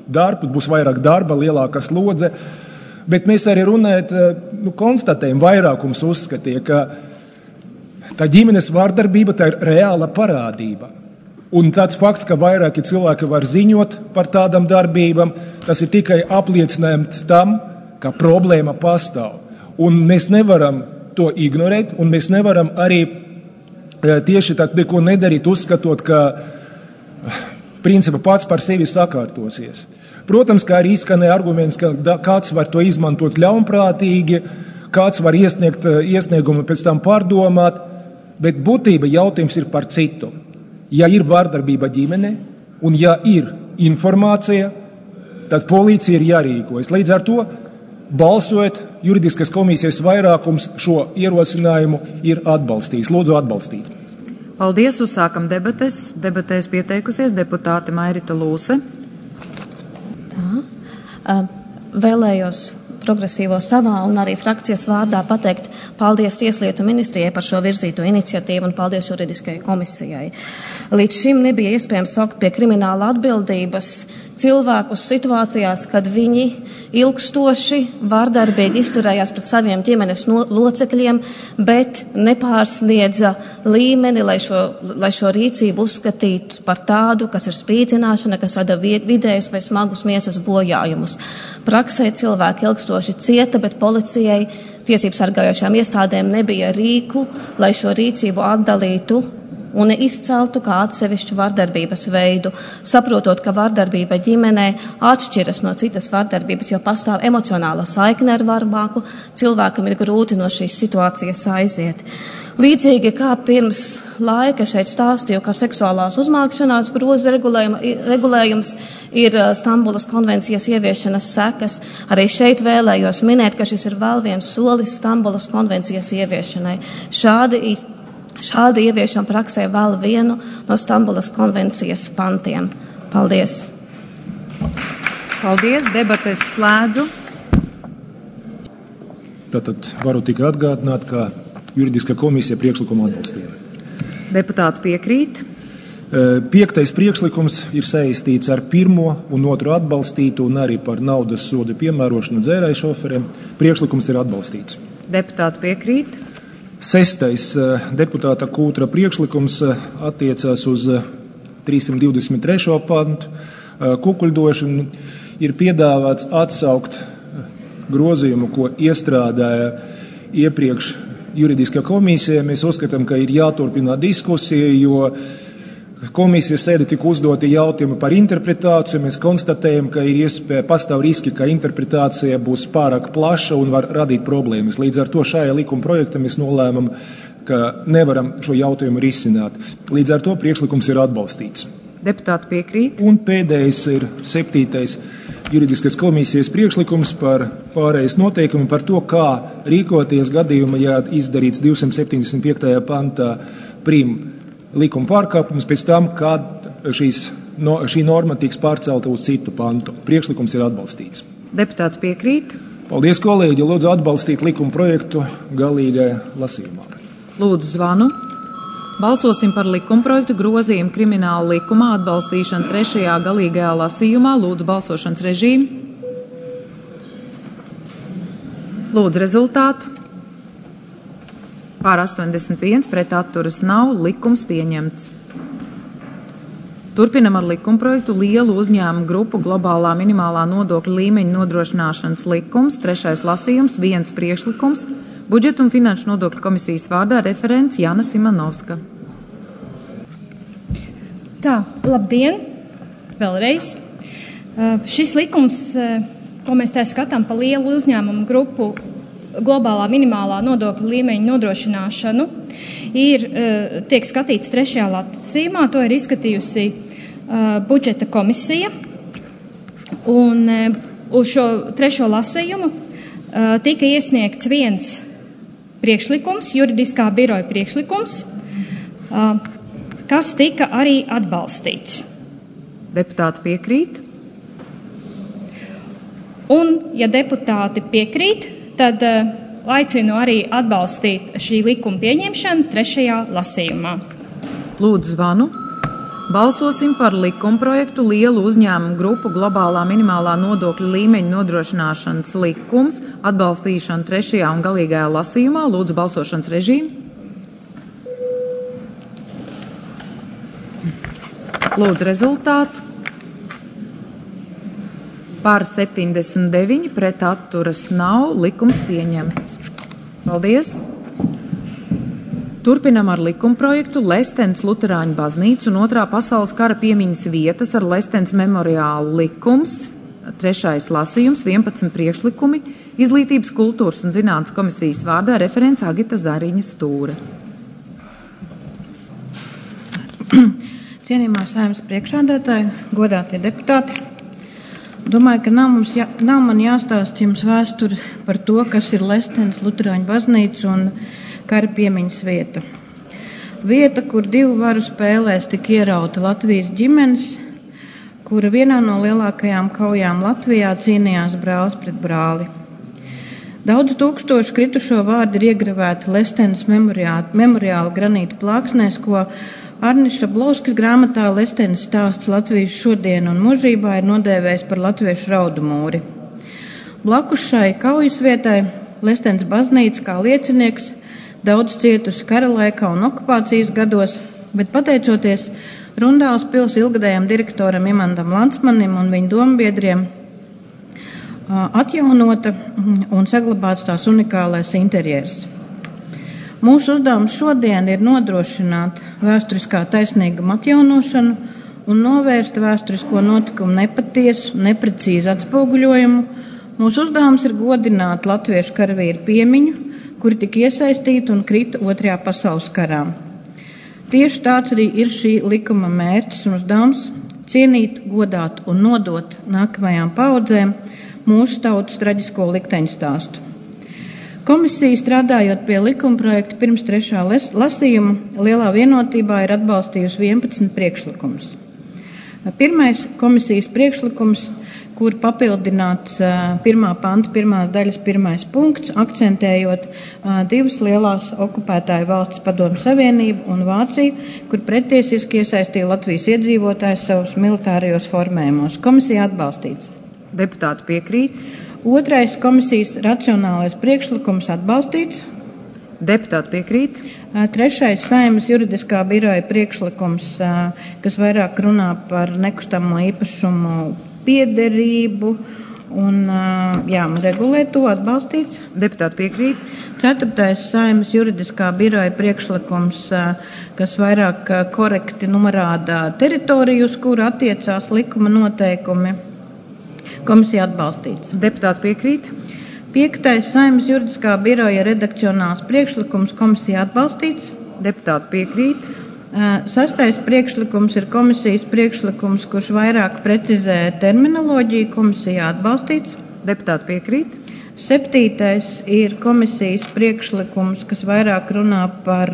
darbu, būs vairāk darba, lielāka slodze. Bet mēs arī runājot, nu, konstatējam, vairākums uzskatīja, ka tā ģimenes vardarbība tā ir reāla parādība. Un tāds fakts, ka vairāki cilvēki var ziņot par tādām darbībām, tas ir tikai apliecinājums tam, ka problēma pastāv. Un mēs nevaram to ignorēt, un mēs nevaram arī tieši tā neko nedarīt, uzskatot, ka principā pats par sevi sakārtosies. Protams, kā arī izskanēja arguments, ka kāds var to izmantot ļaunprātīgi, kāds var iesniegt iesniegumu pēc tam pārdomāt, bet būtība jautājums ir par citu. Ja ir vardarbība ģimene un ja ir informācija, tad policija ir jārīkojas. Līdz ar to, balsojot, juridiskas komisijas vairākums šo ierosinājumu ir atbalstījis. Lūdzu atbalstīt.
Paldies, uzsākam debates. Debatēs pieteikusies deputāte Mairita Lūse.
Tā. Vēlējos progresīvo savā un arī frakcijas vārdā pateikt paldies Tieslietu ministrijai par šo virzīto iniciatīvu un paldies juridiskajai komisijai. Līdz šim nebija iespējams saukt pie krimināla atbildības cilvēkus situācijās, kad viņi ilgstoši vardarbīgi izturējās pret saviem ģimenes no, locekļiem, bet nepārsniedza līmeni, lai šo, lai šo rīcību uzskatītu par tādu, kas ir spīdzināšana, kas rada vidējus vai smagus miesas bojājumus. Praksē cilvēki ilgstoši cieta, bet policijai, tiesību sargājošām iestādēm nebija rīku, lai šo rīcību atdalītu un izceltu kā atsevišķu vardarbības veidu, saprotot, ka vardarbība ģimenē atšķiras no citas vardarbības, jo pastāv emocionāla saikne ar varbāku, cilvēkam ir grūti no šīs situācijas aiziet. Līdzīgi kā pirms laika šeit stāstīju, ka seksuālās uzmākšanās groza regulējums ir Stambulas konvencijas ieviešanas sekas, arī šeit vēlējos minēt, ka šis ir vēl viens solis Stambulas konvencijas ieviešanai. Šādi Šādi ieviešam praksē vēl vienu no Stambulas konvencijas pantiem. Paldies!
Paldies! Debates slēdzu.
Tātad varu tikai atgādināt, ka juridiskā komisija priekšlikumu atbalstīja.
Deputāti piekrīt.
Piektais priekšlikums ir saistīts ar pirmo un otru atbalstītu un arī par naudas sodu piemērošanu dzērāju šoferiem. Priekšlikums ir atbalstīts.
Deputāti piekrīt.
Sestais deputāta Kūtra priekšlikums attiecās uz trīssimt divdesmit trešo pantu kukuļdošanu. Ir piedāvāts atsaukt grozījumu, ko iestrādāja iepriekš juridiskā komisija. Mēs uzskatām, ka ir jāturpina diskusija, jo komisijas sēde tika uzdoti jautājumi par interpretāciju. Mēs konstatējam, ka ir iespēja, pastāv riski, ka interpretācija būs pārāk plaša un var radīt problēmas. Līdz ar to šajā likuma projektā mēs nolēmam, ka nevaram šo jautājumu risināt. Līdz ar to priekšlikums ir atbalstīts.
Deputāti piekrīt.
Un pēdējais ir septītais juridiskas komisijas priekšlikums par pārējais noteikumu par to, kā rīkoties gadījumā, ja izdarīts divsimt septiņdesmit piektajā pantā prim likuma pārkāpums pēc tam, kad šīs, no, šī norma tiks pārcelta uz citu pantu. Priekšlikums ir atbalstīts.
Deputāti piekrīt.
Paldies, kolēģi. Lūdzu atbalstīt likuma projektu galīgajā lasījumā.
Lūdzu zvanu. Balsosim par likuma projektu grozījumu krimināla likumā atbalstīšanu trešajā galīgajā lasījumā. Lūdzu balsošanas režīmu. Lūdzu rezultātu. Pār astoņdesmit viens, pret atturas nav, likums pieņemts. Turpinam ar likumprojektu lielu uzņēmumu grupu globālā minimālā nodokļa līmeņa nodrošināšanas likums, trešais lasījums, viens priekšlikums, budžeta un finanšu nodokļu komisijas vārdā referents Jana Simanovska.
Tā, labdien, vēlreiz. Uh, šis likums, uh, ko mēs tā skatām pa lielu uzņēmumu grupu globālā minimālā nodokļa līmeņa nodrošināšanu, ir, tiek skatīts trešajā lasījumā. To ir izskatījusi uh, budžeta komisija. Un uh, uz šo trešo lasījumu uh, tika iesniegts viens priekšlikums, juridiskā biroja priekšlikums, uh, kas tika arī atbalstīts.
Deputāti piekrīt.
Un, ja deputāti piekrīt, tad uh, aicinu arī atbalstīt šī likuma pieņemšanu trešajā lasījumā.
Lūdzu zvanu. Balsosim par likumprojektu Lielu uzņēmumu grupu globālā minimālā nodokļa līmeņa nodrošināšanas likums atbalstīšanu trešajā un galīgajā lasījumā. Lūdzu balsošanas režīmu. Lūdzu rezultātu. Par septiņdesmit deviņi, pret atturas nav, likums pieņemts. Paldies! Turpinam ar likumprojektu Lestenes Luterāņu baznīcu un otrā pasaules kara piemiņas vietas ar Lestenes memoriālu likums. Trešais lasījums, vienpadsmit priekšlikumi. Izglītības, kultūras un zinātnes komisijas vārdā referents Agita Zariņa Stūre.
Cienījamā Saeimas priekšsēdētāja, godātie deputāti. Domāju, ka nav, mums jā, nav man jāstāst jums vēsturi par to, kas ir Lestenes Luterāņu baznīca un kara piemiņas vieta. Vieta, kur divu varu spēlēs tika ierauta Latvijas ģimenes, kura vienā no lielākajām kaujām Latvijā cīnījās brālis pret brāli. Daudz tūkstošu kritušo vārdi ir iegravēti Lestenes memoriāla granīta plāksnēs, ko Arnis Šablovskis grāmatā Lestenes stāsts Latvijas šodien un mūžībā ir nodēvējis par latviešu raudu mūri. Blakus šai kaujas vietai Lestenes baznīca kā liecinieks daudz cietusi kara laikā un okupācijas gados, bet pateicoties Rundāles pils ilgadējam direktoram Imandam Lansmanim un viņa dombiedriem atjaunota un saglabāts tās unikālais interjers. Mūsu uzdevums šodien ir nodrošināt vēsturiskā taisnīguma atjaunošanu un novērst vēsturisko notikumu nepatiesu, neprecīzu atspoguļojumu. Mūsu uzdevums ir godināt latviešu karavīru piemiņu, kuri tika iesaistīti un krita otrajā pasaules karā. Tieši tāds arī ir šī likuma mērķis un uzdevums – cienīt, godāt un nodot nākamajām paudzēm mūsu tautas traģisko likteņu stāstu. Komisija, strādājot pie likumprojekta pirms trešā lasījuma, lielā vienotībā ir atbalstījusi vienpadsmit priekšlikumus. Pirmais komisijas priekšlikums, kur papildināts pirmā panta, pirmās daļas pirmais punkts, akcentējot divas lielās okupētāju valstis Padomju Savienību un Vāciju, kur pretiesiski iesaistīja Latvijas iedzīvotājus savus militārajos formējumos. Komisija atbalstīts.
Deputāti piekrīt.
Otrais komisijas racionālais priekšlikums atbalstīts.
Deputāti piekrīt.
Trešais Saeimas juridiskā biroja priekšlikums, kas vairāk runā par nekustamo īpašumu piederību un jā, regulē to, atbalstīts.
Deputāti piekrīt.
Ceturtais Saeimas juridiskā biroja priekšlikums, kas vairāk korekti norāda teritoriju, uz kuru attiecās likuma noteikumi. Komisija atbalstīts.
Deputāti piekrīt.
Piektais Saeimas juridiskā biroja redakcionāls priekšlikums, komisija atbalstīts.
Deputāti piekrīt.
Sastais priekšlikums ir komisijas priekšlikums, kurš vairāk precizē terminoloģiju, komisijā atbalstīts.
Deputāti piekrīt.
Septītais ir komisijas priekšlikums, kas vairāk runā par,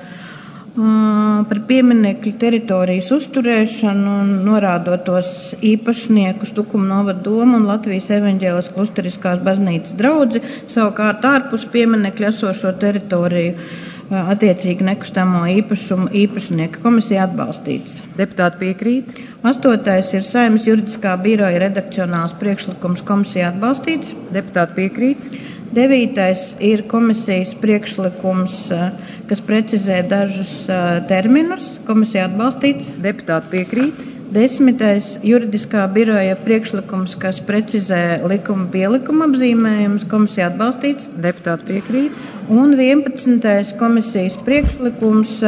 par pieminekļu teritorijas uzturēšanu un norādot tos īpašniekus Tukuma novada doma un Latvijas evaņģēliskās luteriskās baznīcas draudzi, savukārt ārpus pieminekļu esošo teritoriju attiecīgi nekustamo īpašumu īpašnieka, komisija atbalstīts.
Deputāti piekrīt.
Astotais ir Saeimas juridiskā biroja redakcionāls priekšlikums, komisija atbalstīts.
Deputāti piekrīt.
Devītais ir komisijas priekšlikums, kas precizē dažus terminus, komisija atbalstīts.
Deputāti piekrīt.
Desmitais juridiskā biroja priekšlikums, kas precizē likuma pielikuma apzīmējumus, komisija atbalstīts.
Deputāti piekrīt.
Un vienpadsmitais komisijas priekšlikums,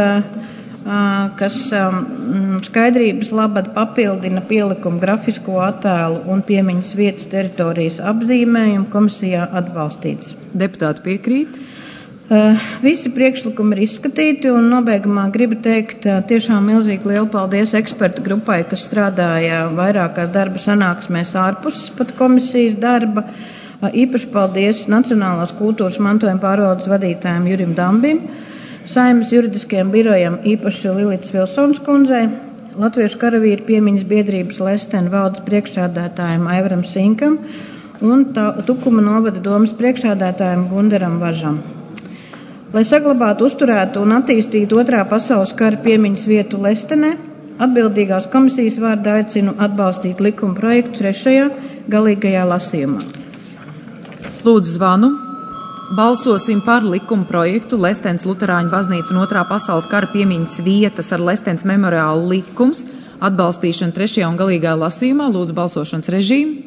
kas skaidrības labad papildina pielikumu grafisko attēlu un piemiņas vietas teritorijas apzīmējumu, komisijā atbalstīts.
Deputāti piekrīt.
Visi priekšlikumi ir izskatīti un nobeigumā gribu teikt tiešām milzīgi lielu paldies ekspertu grupai, kas strādāja vairākās darba sanāksmēs ārpus pat komisijas darba. Īpaši paldies Nacionālās kultūras mantojuma pārvaldes vadītājiem Jurim Dambim, Saeimas juridiskajam birojam īpaši Lilitas Vilsons kundzei, Latviešu karavīru piemiņas biedrības Lestene valdes priekšsēdētājiem Aivaram Sinkam un Tukuma novada domas priekšsēdētājiem Gundaram Važam. Lai saglabātu, uzturētu un attīstītu otrā pasaules kara piemiņas vietu Lestenē, atbildīgās komisijas vārdā aicinu atbalstīt likuma projektu trešajā galīgajā lasījumā.
Lūdzu zvanu. Balsosim par likuma projektu Lestens Luterāņu baznīca un otrā pasaules kara piemiņas vietas ar Lestens memoriālu likums atbalstīšanu trešajā un galīgā lasījumā. Lūdzu balsošanas režīmu.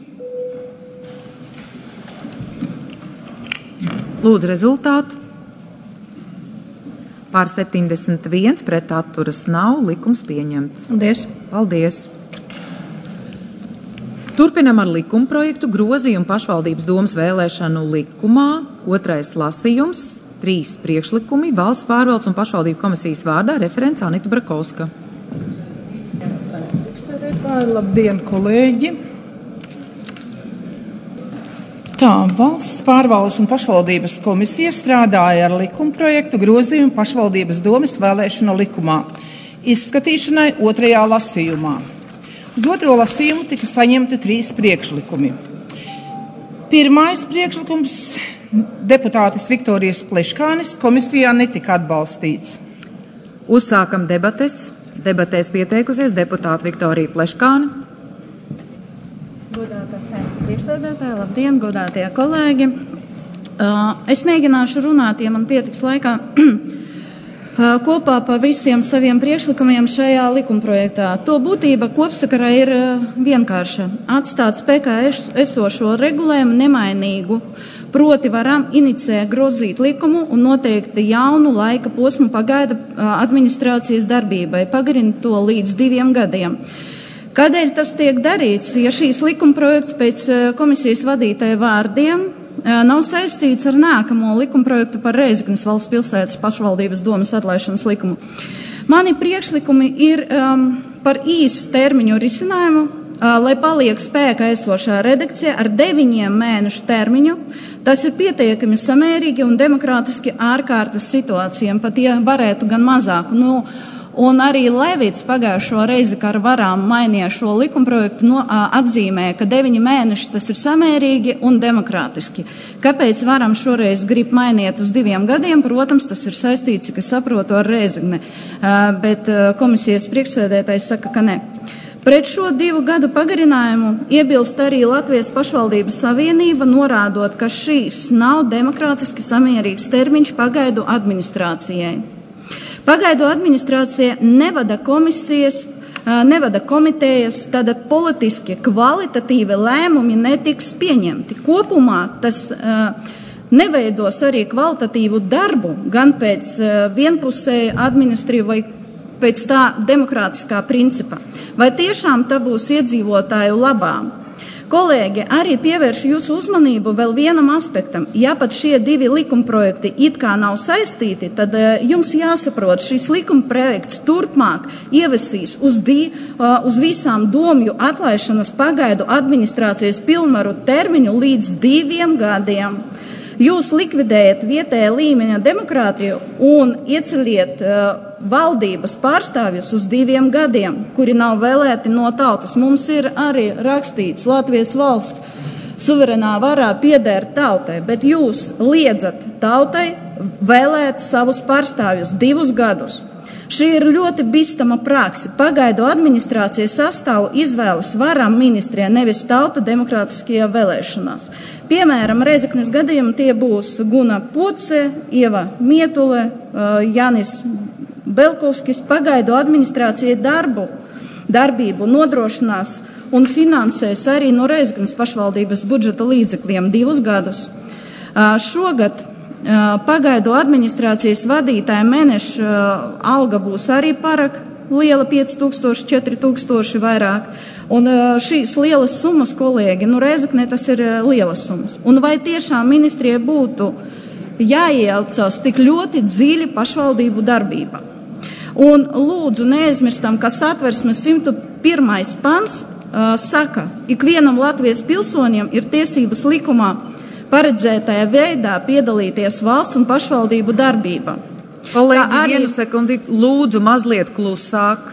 Lūdzu rezultātu. Pār septiņdesmit viens, pret atturas nav, likums pieņemts.
Paldies.
Paldies. Turpinam ar likuma projektu grozījumu pašvaldības domas vēlēšanu likumā. Otrais lasījums, trīs priekšlikumi, valsts pārvaldes un pašvaldību komisijas vārdā referents Anita Brakovska.
Labdien, kolēģi! Tā, valsts pārvaldes un pašvaldības komisija strādāja ar likuma projektu grozījumu pašvaldības domas vēlēšanu likumā, izskatīšanai otrajā lasījumā. Uz otro lasījumu tika saņemti trīs priekšlikumi. Pirmais priekšlikums deputātes Viktorijas Pleškānes komisijā netika atbalstīts.
Uzsākam debates. Debatēs pieteikusies deputāta Viktorija Pleškāne.
Godātā Saeimas priekšsēdētāja, labdien, godātie kolēģi. Es mēģināšu runāt, ja man pietiks laikā, kopā par visiem saviem priekšlikumiem šajā likumprojektā. To būtība kopsakarā ir vienkārša. Atstāt spēkā esošo regulējumu nemainīgu, proti varam inicēt grozīt likumu un noteikti jaunu laika posmu pagaida administrācijas darbībai, pagarinot to līdz diviem gadiem. Kādēļ tas tiek darīts, ja šīs likumprojekts pēc komisijas vadītāja vārdiem nav saistīts ar nākamo likumprojektu par Rēzeknes valsts pilsētas pašvaldības domas atlaišanas likumu? Mani priekšlikumi ir um, par īsu termiņu risinājumu, uh, lai paliek spēkā esošā redakcija ar deviņiem mēnešu termiņu. Tas ir pietiekami samērīgi un demokrātiski ārkārtas situācijām, pat ja varētu gan mazāku. Nu, Un arī Levits pagājušo reizi, kā ar varām mainīja šo likumprojektu, no, atzīmē, ka deviņi mēneši tas ir samērīgi un demokrātiski. Kāpēc varam šoreiz grib mainīt uz diviem gadiem? Protams, tas ir saistīts, ka saprotu ar Rēzekni, bet komisijas priekšsēdētājs saka, ka ne. Pret šo divu gadu pagarinājumu iebilst arī Latvijas pašvaldības savienība, norādot, ka šīs nav demokrātiski samierīgs termiņš pagaidu administrācijai. Pagaidu administrācija nevada komisijas, nevada komitejas, tad politiski kvalitatīvi lēmumi netiks pieņemti. Kopumā tas neveidos arī kvalitatīvu darbu gan pēc vienpusēja administrīva vai pēc tā demokrātiskā principa. Vai tiešām tā būs iedzīvotāju labā? Kolēģi, arī pievēršu jūsu uzmanību vēl vienam aspektam. Ja pat šie divi likumprojekti it kā nav saistīti, tad jums jāsaprot, šis likumprojekts turpmāk ievesīs uz, di, uz visām domju atlaišanas pagaidu administrācijas pilnvaru termiņu līdz diviem gadiem. Jūs likvidējat vietējā līmeņa demokrātiju un ieceļiet uh, valdības pārstāvjus uz diviem gadiem, kuri nav vēlēti no tautas. Mums ir arī rakstīts, Latvijas valsts suverenā varā pieder tautai, bet jūs liedzat tautai vēlēt savus pārstāvjus divus gadus. Šī ir ļoti bīstama prakse. Pagaidu administrācijas sastāvu izvēlas varam ministrijā, nevis tauta demokrātiskajā vēlēšanās. Piemēram, Rēzeknes gadījumā tie būs Guna Puce, Ieva Mietule, Jānis Belkovskis. Pagaidu administrācija darbu, darbību nodrošinās un finansēs arī no Rēzeknes pašvaldības budžeta līdzekļiem divus gadus. Šogad pagaidu administrācijas vadītāja mēneša alga būs arī pārāk liela, pieci tūkstoši, četri tūkstoši vairāk. Un šīs lielas summas, kolēģi, nu Rēzeknē tas ir lielas summas. Un vai tiešām ministrijai būtu jāiejaucās tik ļoti dziļi pašvaldību darbībā? Un lūdzu neaizmirstam, ka Satversmes simt pirmais pants uh, saka, ikvienam Latvijas pilsoņiem ir tiesības likumā paredzētajā veidā piedalīties valsts un pašvaldību darbībā.
Kolēģi, arī, vienu sekundi, lūdzu mazliet klusāk.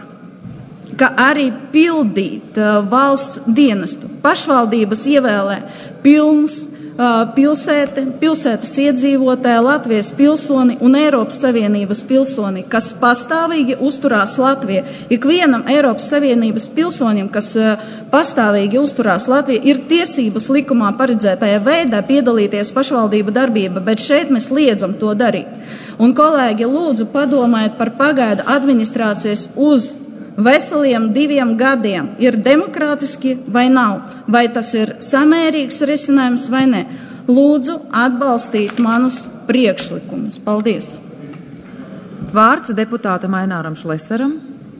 Ka arī pildīt uh, valsts dienestu. Pašvaldības ievēlē pilns
pilsēti, pilsētas iedzīvotāju, Latvijas pilsoni un Eiropas Savienības pilsoni, kas pastāvīgi uzturās Latvijā. Ikvienam Eiropas Savienības pilsonim, kas pastāvīgi uzturās Latvijā, ir tiesības likumā paredzētajā veidā piedalīties pašvaldību darbībā, bet šeit mēs liedzam to darīt. Un, kolēģi, lūdzu padomājiet par pagaidu administrācijas uz veseliem diviem gadiem. Ir demokrātiski vai nav? Vai tas ir samērīgs risinājums vai ne? Lūdzu atbalstīt manus priekšlikumus. Paldies!
Vārds deputātam Aināram Šleseram.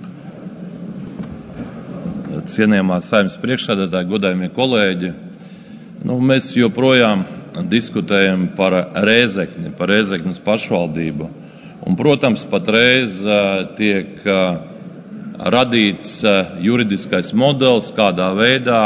Cienījamā Saeimas priekšsēdētāji, godājumie kolēģi, nu, mēs joprojām diskutējam par Rēzekni, par Rēzeknes pašvaldību. Un, protams, patreiz tiek radīts juridiskais modelis, kādā veidā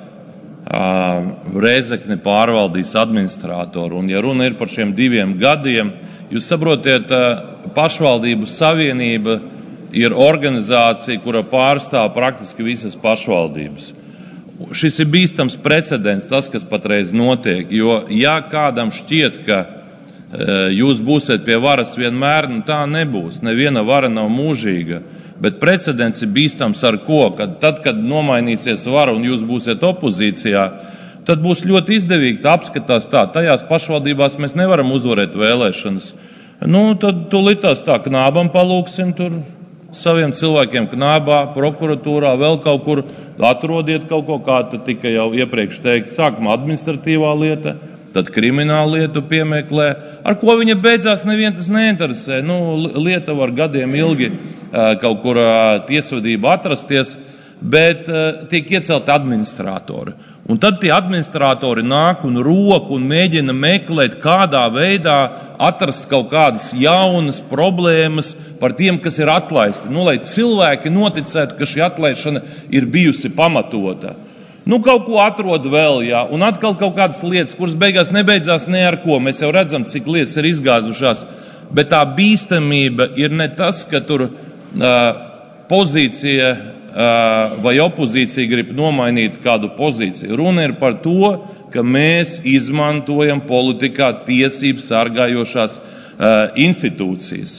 Rēzekni pārvaldīs administrātoru. Un, ja runa ir par šiem diviem gadiem, jūs saprotiet, pašvaldību savienība ir organizācija, kura pārstāv praktiski visas pašvaldības. Šis ir bīstams precedents, tas, kas patreiz notiek, jo ja kādam šķiet, ka jūs būsiet pie varas vienmēr, nu tā nebūs. Neviena vara nav mūžīga. Bet precedents ir bīstams ar ko? Kad tad, kad nomainīsies vara un jūs būsiet opozīcijā, tad būs ļoti izdevīgi apskatās tā. Tajās pašvaldībās mēs nevaram uzvarēt vēlēšanas. Nu, tad tūlītās tā knābam palūksim tur saviem cilvēkiem knābā, prokuratūrā, vēl kaut kur atrodiet kaut ko, kā tad tika jau iepriekš teikt. Sākumā administratīvā lieta, tad krimināla lietu piemeklē. Ar ko viņa beidzās, nevien tas neinteresē. Nu, lieta var gadiem ilgi kaut kur tiesvedība atrasties, bet tiek iecelti administratori. Un tad tie administratori nāk un roku un mēģina meklēt, kādā veidā atrast kaut kādas jaunas problēmas par tiem, kas ir atlaisti. Nu, lai cilvēki noticētu, ka šī atlaišana ir bijusi pamatota. Nu, kaut ko atrod vēl, jā, un atkal kaut kādas lietas, kuras beigās nebeidzās ne ar ko. Mēs jau redzam, cik lietas ir izgāzušās. Bet tā bīstamība ir ne tas, ka tur pozīcija vai opozīcija grib nomainīt kādu pozīciju. Runa ir par to, ka mēs izmantojam politikā tiesības sargājošās institūcijas.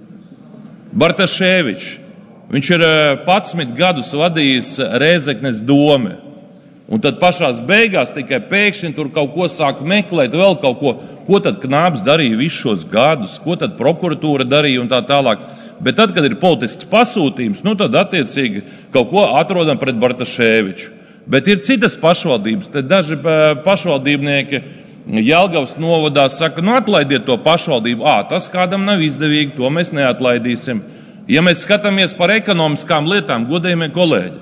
Bartaševičs, viņš ir padsmit gadus vadījis Rēzeknes dome. Un tad pašās beigās tikai pēkšņi tur kaut ko sāk meklēt, vēl kaut ko. Ko tad Knābs darīja visus šos gadus, ko tad prokuratūra darīja un tā tālāk. Bet tad, kad ir politisks pasūtījums, nu tad attiecīgi kaut ko atrodam pret Bartaševiču. Bet ir citas pašvaldības. Te daži pašvaldībnieki Jelgavas novadā saka, nu atlaidiet to pašvaldību. Ā, tas kādam nav izdevīgi, to mēs neatlaidīsim. Ja mēs skatāmies par ekonomiskām lietām, godējumie kolēģi,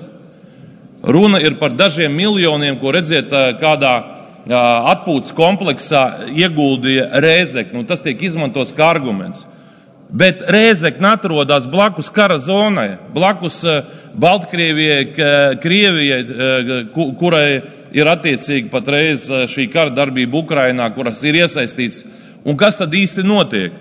runa ir par dažiem miljoniem, ko redziet kādā atpūtas kompleksā ieguldīja Rēzekne, un tas tiek izmantos kā arguments. Bet Rēzekne atrodas blakus kara zonai, blakus Baltkrievijai, Krievijai, kurai ir attiecīgi patreiz šī kara darbība Ukrainā, kuras ir iesaistīts. Un kas tad īsti notiek?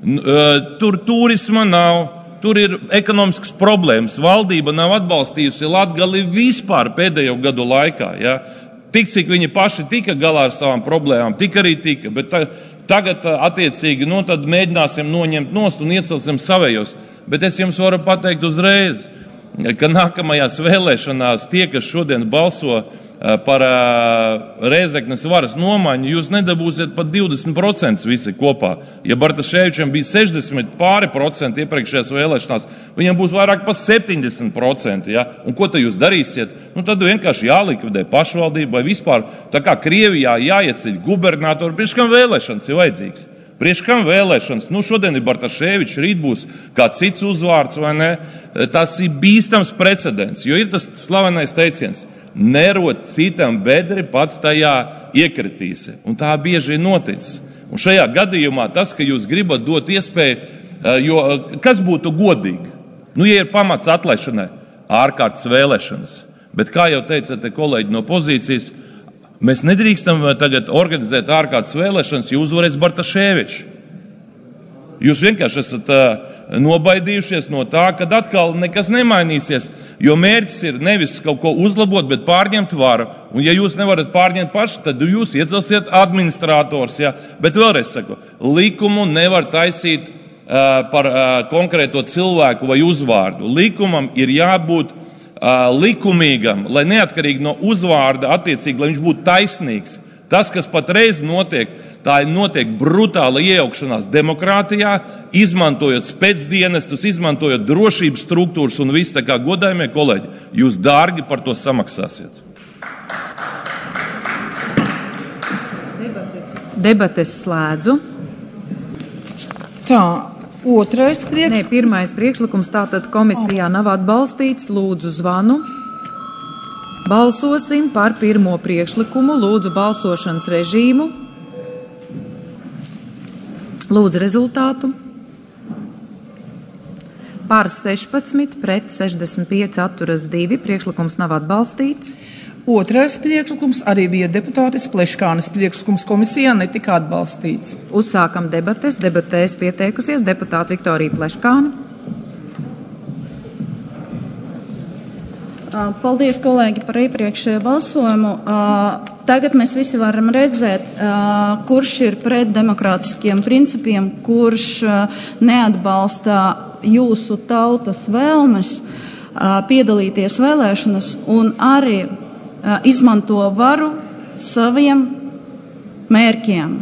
Tur turisma nav, tur ir ekonomiskas problēmas. Valdība nav atbalstījusi Latgali vispār pēdējo gadu laikā. Ja? Tik, cik viņi paši tika galā ar savām problēmām, tik arī tika. Bet tā, Tagad, attiecīgi, nu, tad mēģināsim noņemt nost un iecelsim savējos. Bet es jums varu pateikt uzreiz, ka nākamajās vēlēšanās tie, kas šodien balso par Rēzeknes varas nomaiņu, jūs nedabūsiet pat divdesmit procenti visi kopā. Ja Bartaševičam bija sešdesmit pāri procenti iepriekšējās vēlēšanās, viņam būs vairāk par septiņdesmit procenti. Ja? Un ko tad jūs darīsiet? Nu, tad vienkārši jālikvidē pašvaldība vai vispār tā kā Krievijā jāieceļ gubernatori. Priekš kam vēlēšanas ir vajadzīgs? Priekš kam vēlēšanas? Nu, šodien ir Bartaševičs, rīt būs kā cits uzvārds, vai ne? Tas ir bīstams precedents, jo ir tas slavenais teiciens. Nerot citam bedri, pats tajā iekritīsi. Un tā bieži ir noticis. Un šajā gadījumā tas, ka jūs gribat dot iespēju, jo kas būtu godīgi? Nu, ja ir pamats atlaišanai, ārkārtas vēlēšanas. Bet, kā jau teica te kolēģi no pozīcijas, mēs nedrīkstam tagad organizēt ārkārtas vēlēšanas, jo uzvarēs Bartaševičs. Jūs vienkārši esat nobaidījušies no tā, ka atkal nekas nemainīsies, jo mērķis ir nevis kaut ko uzlabot, bet pārņemt varu. Un ja jūs nevarat pārņemt paši, tad jūs iecelsiet administrators. Ja? Bet vēlreiz saku, likumu nevar taisīt uh, par uh, konkrēto cilvēku vai uzvārdu. Likumam ir jābūt uh, likumīgam, lai neatkarīgi no uzvārda attiecīgi, lai viņš būtu taisnīgs. Tas, kas patreiz notiek, tā ir notiek brutāla iejaukšanās demokrātijā, izmantojot spēcdienestus, izmantojot drošības struktūras un viss, tā kā godājumie kolēģi, jūs dārgi par to samaksāsiet.
Debates, Debates slēdzu.
Tā, otrais priekšlikums.
Nē, pirmais priekšlikums tātad komisijā nav atbalstīts, lūdzu zvanu. Balsosim par pirmo priekšlikumu, lūdzu balsošanas režīmu. Lūdzu rezultātu. Par sešpadsmit, pret sešdesmit pieci, atturas divi, priekšlikums nav atbalstīts.
Otrais priekšlikums arī bija deputātes Pleškānes priekšlikums, komisijā netika atbalstīts.
Uzsākam debates, debatēs pieteikusies deputāta Viktorija Pleškāne.
Paldies, kolēģi, par iepriekšējo balsojumu. Tagad mēs visi varam redzēt, kurš ir pret demokrātiskiem principiem, kurš neatbalsta jūsu tautas vēlmes piedalīties vēlēšanas un arī izmanto varu saviem mērķiem.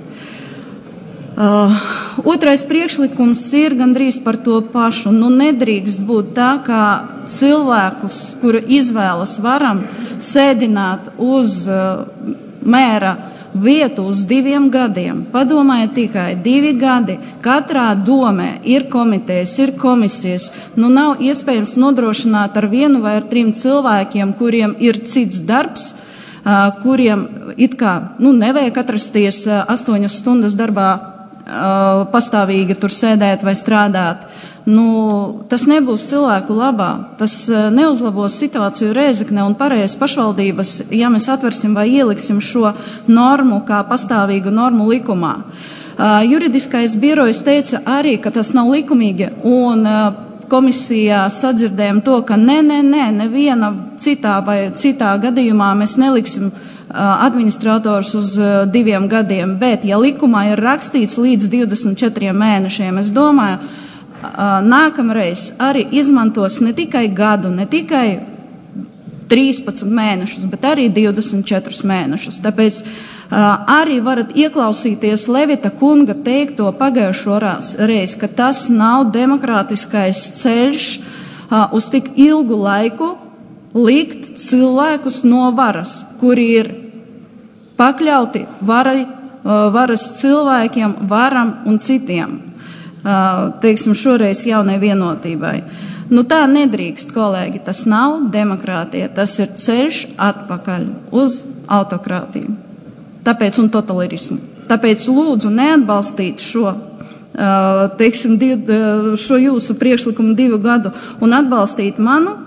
Uh, otrais priekšlikums ir gandrīz par to pašu. Nu, nedrīkst būt tā, ka cilvēkus, kuru izvēlas varam, sēdināt uz uh, mēra vietu uz diviem gadiem. Padomājiet tikai divi gadi. Katrā domē ir komitejas, ir komisijas. Nu, nav iespējams nodrošināt ar vienu vai ar trim cilvēkiem, kuriem ir cits darbs, uh, kuriem it kā nu, nevajag atrasties uh, astoņas stundas darbā pastāvīgi tur sēdēt vai strādāt. Nu, tas nebūs cilvēku labā. Tas neuzlabos situāciju Rēzeknē un pārējās pašvaldības, ja mēs atversim vai ieliksim šo normu kā pastāvīgu normu likumā. Uh, juridiskais birojs teica arī, ka tas nav likumīgi, un uh, komisijā sadzirdējām to, ka nē, nē, nē, neviena citā vai citā gadījumā mēs neliksim administrators uz diviem gadiem, bet ja likumā ir rakstīts līdz divdesmit četriem mēnešiem, es domāju, nākamreiz arī izmantos ne tikai gadu, ne tikai trīspadsmit mēnešus, bet arī divdesmit četrus mēnešus. Tāpēc arī varat ieklausīties Levita kunga teikto pagājušo reizi, ka tas nav demokrātiskais ceļš uz tik ilgu laiku likt cilvēkus no varas, kuri ir pakļauti varai, varas cilvēkiem, varam un citiem, teiksim, šoreiz jaunai vienotībai. Nu tā nedrīkst, kolēģi, tas nav demokrātija, tas ir ceļš atpakaļ uz autokrātiju. Tāpēc un totalitārismu. Tāpēc lūdzu neatbalstīt šo, teiksim, šo jūsu priekšlikumu divu gadu un atbalstīt manu,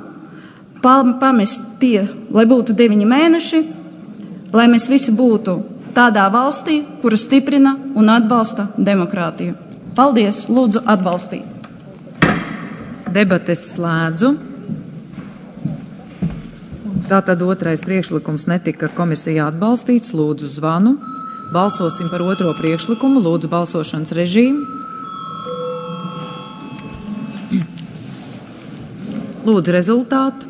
pamest tie, lai būtu deviņi mēneši, lai mēs visi būtu tādā valstī, kura stiprina un atbalsta demokrātiju. Paldies, lūdzu atbalstīt.
Debates slēdzu. Tātad otrais priekšlikums netika komisijā atbalstīts, lūdzu zvanu. Balsosim par otro priekšlikumu, lūdzu balsošanas režīmu. Lūdzu rezultātu.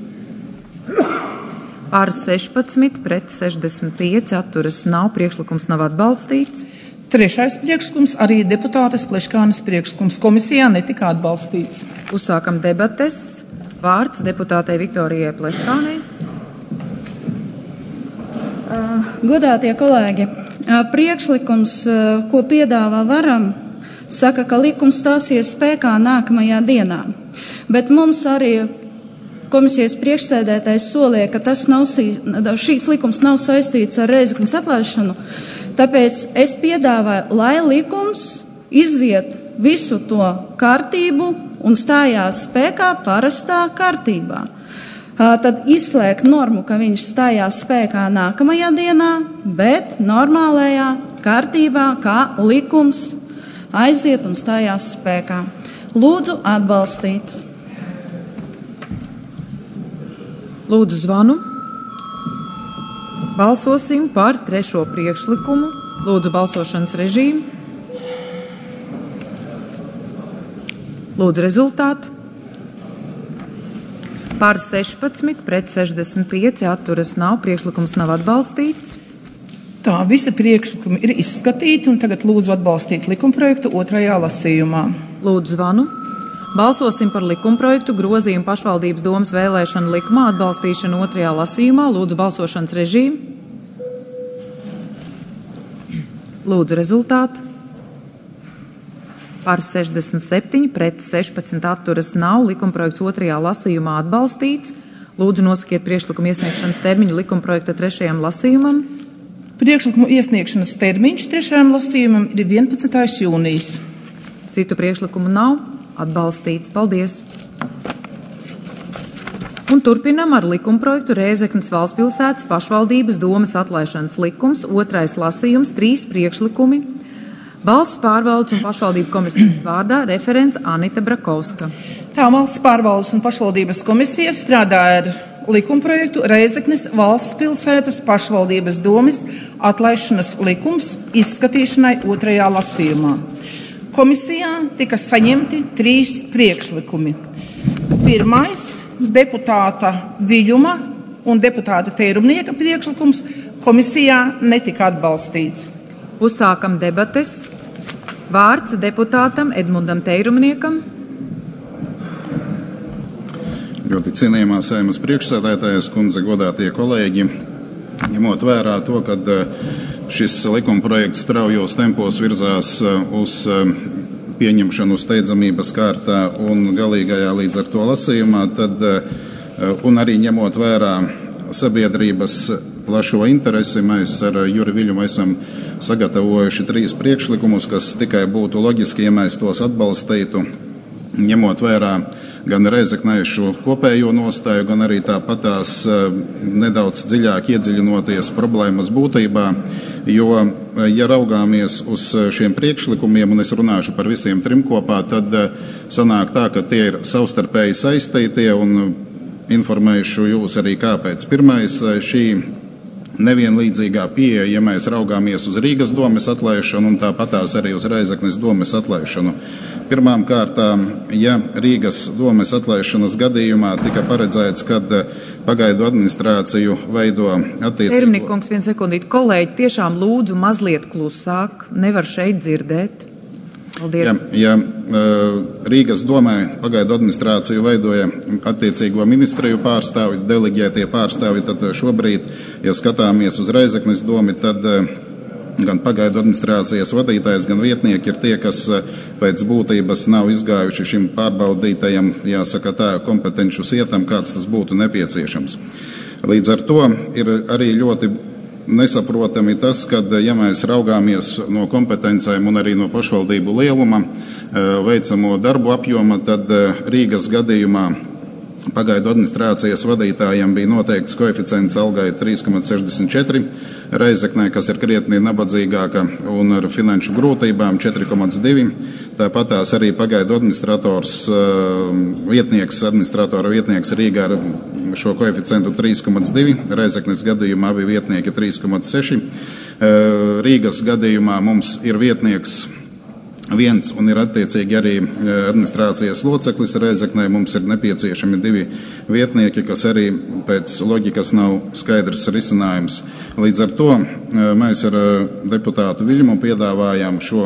Par sešpadsmit, pret sešdesmit pieci, atturas nav, priekšlikums nav atbalstīts.
Trešais priekšlikums arī deputātes Pleškānes priekšlikums, komisijā netika atbalstīts.
Uzsākam debates. Vārds deputātei Viktorijai Pleškānei.
Uh, godātie kolēģi, uh, priekšlikums, uh, ko piedāvā varam, saka, ka likums stāsies spēkā nākamajā dienā. Bet mums arī komisijas priekšsēdētājs solīja, ka tas nav, šīs likums nav saistīts ar Rēzeknes atlaišanu, tāpēc es piedāvāju, lai likums iziet visu to kārtību un stājās spēkā parastā kārtībā. Tad izslēgt normu, ka viņš stājās spēkā nākamajā dienā, bet normālajā kārtībā, kā likums aiziet un stājās spēkā. Lūdzu atbalstīt.
Lūdzu zvanu. Balsosim par trešo priekšlikumu. Lūdzu balsošanas režīmu. Lūdzu rezultātu. Par sešpadsmit pret sešdesmit pieci atturas nav. Priekšlikums nav atbalstīts.
Tā, visi priekšlikumi ir izskatīti, un tagad lūdzu atbalstīt likumprojektu otrajā lasījumā.
Lūdzu zvanu. Balsosim par likumprojektu grozījumu pašvaldības domes vēlēšanu likumā atbalstīšanu otrajā lasījumā. Lūdzu balsošanas režīmu. Lūdzu rezultātu. Par sešdesmit septiņi pret sešpadsmit atturas nav. Likumprojekts otrajā lasījumā atbalstīts. Lūdzu nosakiet priekšlikumu iesniegšanas termiņu likumprojekta trešajam lasījumam.
Priekšlikumu iesniegšanas termiņš trešajam lasījumam ir vienpadsmitais jūnijas.
Citu priekšlikumu nav. Atbalstīts. Paldies! Un turpinam ar likumprojektu Rēzeknes Valstspilsētas pašvaldības domes atlaišanas likums, otrais lasījums, trīs priekšlikumi. Valsts pārvaldes un pašvaldību komisijas vārdā referents Anita Brakovska.
Tā, Valsts pārvaldes un pašvaldības komisija strādā ar likumprojektu Rēzeknes Valstspilsētas pašvaldības domes atlaišanas likums izskatīšanai otrajā lasījumā. Komisijā tika saņemti trīs priekšlikumi. Pirmais – deputāta Viļuma un deputāta Teirumnieka priekšlikums komisijā netika atbalstīts.
Uzsākam debates. Vārds deputātam Edmundam Teirumniekam.
Ļoti cienījamā Saeimas priekšsēdētājas kundze, godātie kolēģi, ņemot vērā to, ka šis likumprojekts straujos tempos virzās uz pieņemšanu steidzamības kārtā un galīgajā līdz ar to lasījumā, tad, un arī ņemot vērā sabiedrības plašo interesi, mēs ar Juri Viļumu esam sagatavojuši trīs priekšlikumus, kas tikai būtu loģiski, ja mēs tos atbalstītu, ņemot vērā gan rēzeknēšu kopējo nostāju, gan arī tāpatās nedaudz dziļāk iedziļinoties problēmas būtībā, jo, ja raugāmies uz šiem priekšlikumiem, un es runāšu par visiem trim kopā, tad sanāk tā, ka tie ir savstarpēji saistītie, un informēšu jūs arī kāpēc. Pirmais, šī nevienlīdzīgā pieeja, ja mēs raugāmies uz Rīgas domes atlaišanu un tāpatās arī uz Rēzeknes domes atlaišanu. Pirmām kārtām, ja Rīgas domes atlaišanas gadījumā tika paredzēts, kad pagaidu administrāciju veido attiecīgo...
Teirumnieks, vienu sekundīti, kolēģi, tiešām lūdzu mazliet klusāk, nevar šeit dzirdēt. Paldies.
Ja, ja Rīgas domē pagaidu administrāciju veidoja attiecīgo ministriju pārstāvji, deleģētie pārstāvji, tad šobrīd, ja skatāmies uz Rēzeknes domi, tad gan pagaidu administrācijas vadītājs, gan vietnieki ir tie, kas pēc būtības nav izgājuši šim pārbaudītajam, jāsaka tā, kompetenču sietam, kāds tas būtu nepieciešams. Līdz ar to ir arī ļoti nesaprotami tas, ka, ja mēs raugāmies no kompetencēm un arī no pašvaldību lieluma veicamo darbu apjoma, tad Rīgas gadījumā pagaidu administrācijas vadītājiem bija noteikts koeficients algai trīs komats sešdesmit četri, Reizeknē, kas ir krietni nabadzīgāka un ar finanšu grūtībām četri komats divi. Tāpatās arī pagaidu administrators, vietnieks, administratora vietnieks Rīgā ar šo koeficientu trīs komats divi, Reizeknes gadījumā abi vietnieki trīs komats seši. Rīgas gadījumā mums ir vietnieks viens un ir attiecīgi arī administrācijas loceklis. Reizeknē mums ir nepieciešami divi vietnieki, kas arī pēc loģikas nav skaidrs risinājums. Līdz ar to mēs ar deputātu Viļumu piedāvājām šo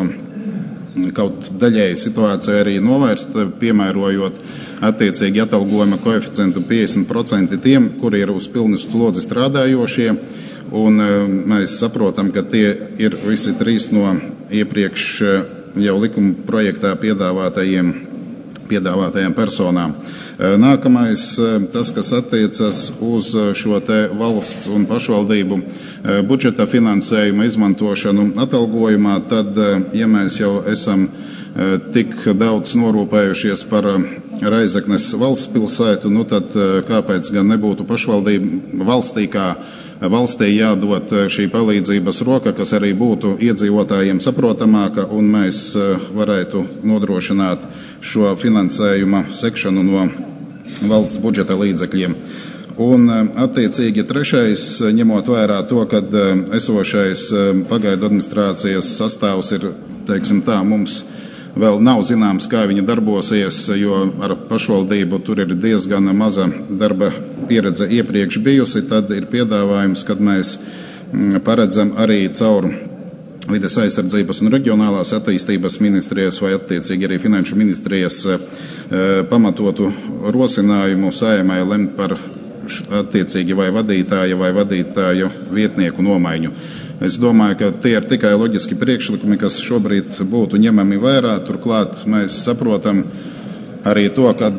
kaut daļēji situāciju arī novērst, piemērojot attiecīgi atalgojuma koeficientu piecdesmit procenti tiem, kuri ir uz pilnu slodzi strādājošie, un mēs saprotam, ka tie ir visi trīs no iepriekš jau likuma projektā piedāvātajiem, piedāvātajiem personām. Nākamais, tas, kas attiecas uz šo te valsts un pašvaldību budžeta finansējuma izmantošanu atalgojumā, tad, ja mēs jau esam tik daudz norūpējušies par Reizeknes Valstspilsētu, nu tad kāpēc gan nebūtu pašvaldība valstī kā valstī jādod šī palīdzības roka, kas arī būtu iedzīvotājiem saprotamāka, un mēs varētu nodrošināt šo finansējuma sekšanu no valsts budžeta līdzekļiem. Un, attiecīgi, trešais, ņemot vērā to, ka esošais pagaidu administrācijas sastāvs ir, teiksim tā, mums vēl nav zināms, kā viņa darbosies, jo ar pašvaldību tur ir diezgan maza darba pieredze iepriekš bijusi, tad ir piedāvājums, kad mēs paredzam arī caur Vides aizsardzības un reģionālās attīstības ministrijas vai attiecīgi arī finanšu ministrijas pamatotu rosinājumu Saeimai lemt par attiecīgi vai vadītāja vai vadītāju vietnieku nomaiņu. Es domāju, ka tie ir tikai loģiski priekšlikumi, kas šobrīd būtu ņemami vērā. Turklāt mēs saprotam arī to, ka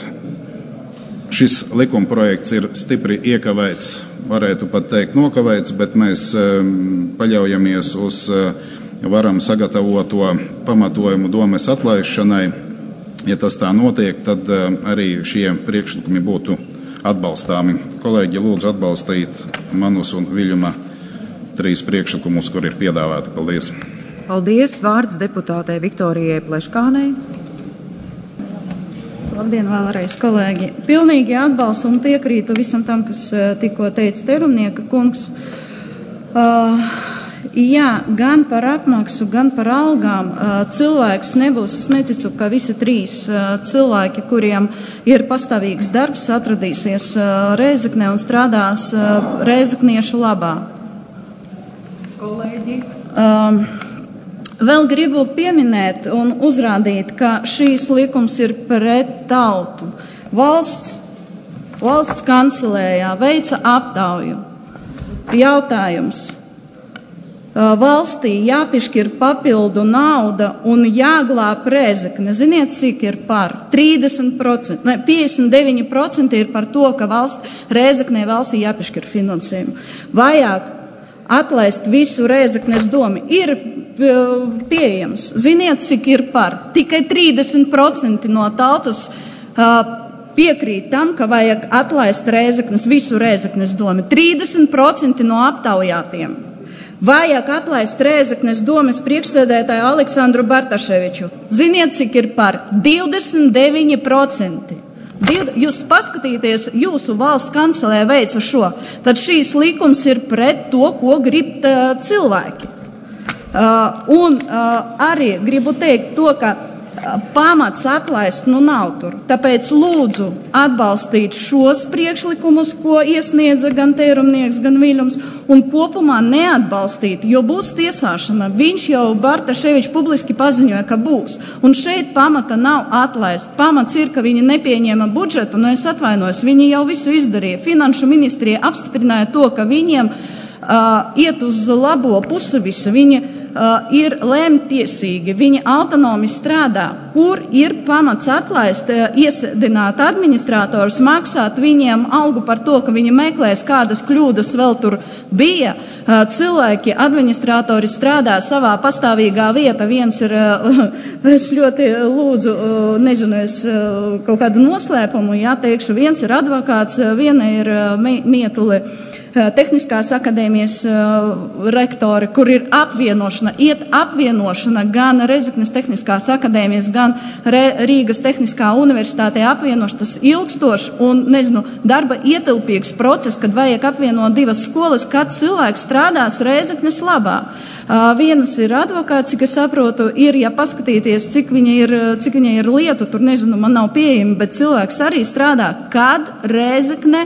šis likumprojekts ir stipri iekavēts, varētu pat teikt nokavēts, bet mēs paļaujamies uz varam sagatavoto pamatojumu domes atlaišanai. Ja tas tā notiek, tad arī šie priekšlikumi būtu atbalstāmi. Kolēģi, lūdzu atbalstīt manus un Viļuma trīs priekšlikumus, kur ir piedāvāti. Paldies!
Paldies! Vārds deputātei Viktorijai Pleškānei.
Labdien vēlreiz, kolēģi! Pilnīgi atbalstu un piekrītu visam tam, kas tikko teica Terumnieka kungs. Uh, jā, gan par apmaksu, gan par algām uh, cilvēks nebūs, es neticu, ka visi trīs uh, cilvēki, kuriem ir pastāvīgs darbs, atradīsies uh, Rēzeknē un strādās uh, rēzekniešu labā. Kolēģi. Um, Vēl gribu pieminēt un uzrādīt, ka šīs likums ir pret tautu. Valsts, valsts kancelējā veica aptauju. Jautājums. Valstī jāpiešķir papildu nauda un jāglāb Rēzekne. Ziniet, cik ir par? trīsdesmit procenti, ne, piecdesmit deviņi procenti ir par to, ka valsts, Rēzeknē valstī jāpiešķir finansējumu. Vajag atlaist visu Rēzeknes domu. Ir pieejams. Ziniet, cik ir par? Tikai trīsdesmit procenti no tautas uh, piekrīt tam, ka vajag atlaist Rēzeknes, visu Rēzeknes domu. trīsdesmit procenti no aptaujātiem. Vajag atlaist Rēzeknes domes priekšsēdētāju Aleksandru Bartaševiču. Ziniet, cik ir par? divdesmit deviņi procenti. Jūs paskatīties, jūsu valsts kancelē veica šo, tad šīs likums ir pret to, ko grib uh, cilvēki. Uh, un uh, arī gribu teikt to, ka uh, pamats atlaist nu nav tur. Tāpēc lūdzu atbalstīt šos priekšlikumus, ko iesniedza gan Terumnieks, gan Viļums, un kopumā neatbalstīt, jo būs tiesāšana. Viņš jau Bartaševičs publiski paziņoja, ka būs. Un šeit pamata nav atlaist. Pamats ir, ka viņi nepieņēma budžetu, nu es atvainojos, viņi jau visu izdarīja. Finanšu ministrija apstiprināja to, ka viņiem uh, iet uz labo pusi visa. Viņa Uh, ir lēmtiesīgi, viņi autonomi strādā, kur ir pamats atlaist, uh, iesēdināt administratorus, maksāt viņiem algu par to, ka viņi meklēs, kādas kļūdas vēl tur bija. Uh, cilvēki, administratori strādā savā pastāvīgā vieta, viens ir, uh, es ļoti lūdzu, uh, nezinu, es uh, kaut kādu noslēpumu, jā, teikšu, viens ir advokāts, uh, viena ir uh, Mietule Tehniskās akadēmijas uh, rektori, kur ir apvienošana, iet apvienošana gan Rezeknes Tehniskās akadēmijas, gan Re, Rīgas Tehniskā universitātē apvienošana, tas ilgstošs un, nezinu, darba ietilpīgs process, kad vajag apvienot divas skolas, kad cilvēks strādās Rezeknes labā. Uh, vienas ir advokāts, cik es saprotu, ir, ja paskatīties, cik viņa ir, cik viņa ir lietu, tur, nezinu, man nav pieejami, bet cilvēks arī strādā, kad Rezekne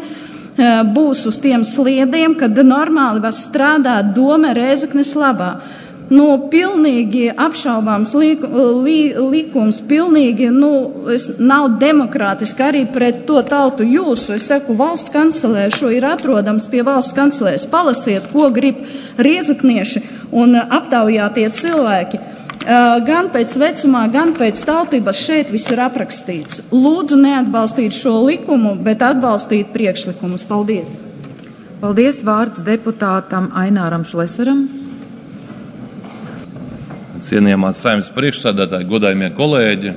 būs uz tiem sliediem, kad normāli var strādāt doma Rēzeknes labā. Nu, pilnīgi apšaubāms lik, li, likums, pilnīgi, nu, nav demokrātiski arī pret to tautu jūsu. Es saku, valsts kancelē šo ir atrodams pie valsts kancelēs. Palasiet, ko grib riezeknieši un aptaujātie cilvēki. Gan pēc vecumā, gan pēc tautības šeit viss ir aprakstīts. Lūdzu neatbalstīt šo likumu, bet atbalstīt priekšlikumus. Paldies!
Paldies! Vārds deputātam Aināram Šlesaram.
Cienījamās Saeimas priekšsēdētāji, godājumie kolēģi.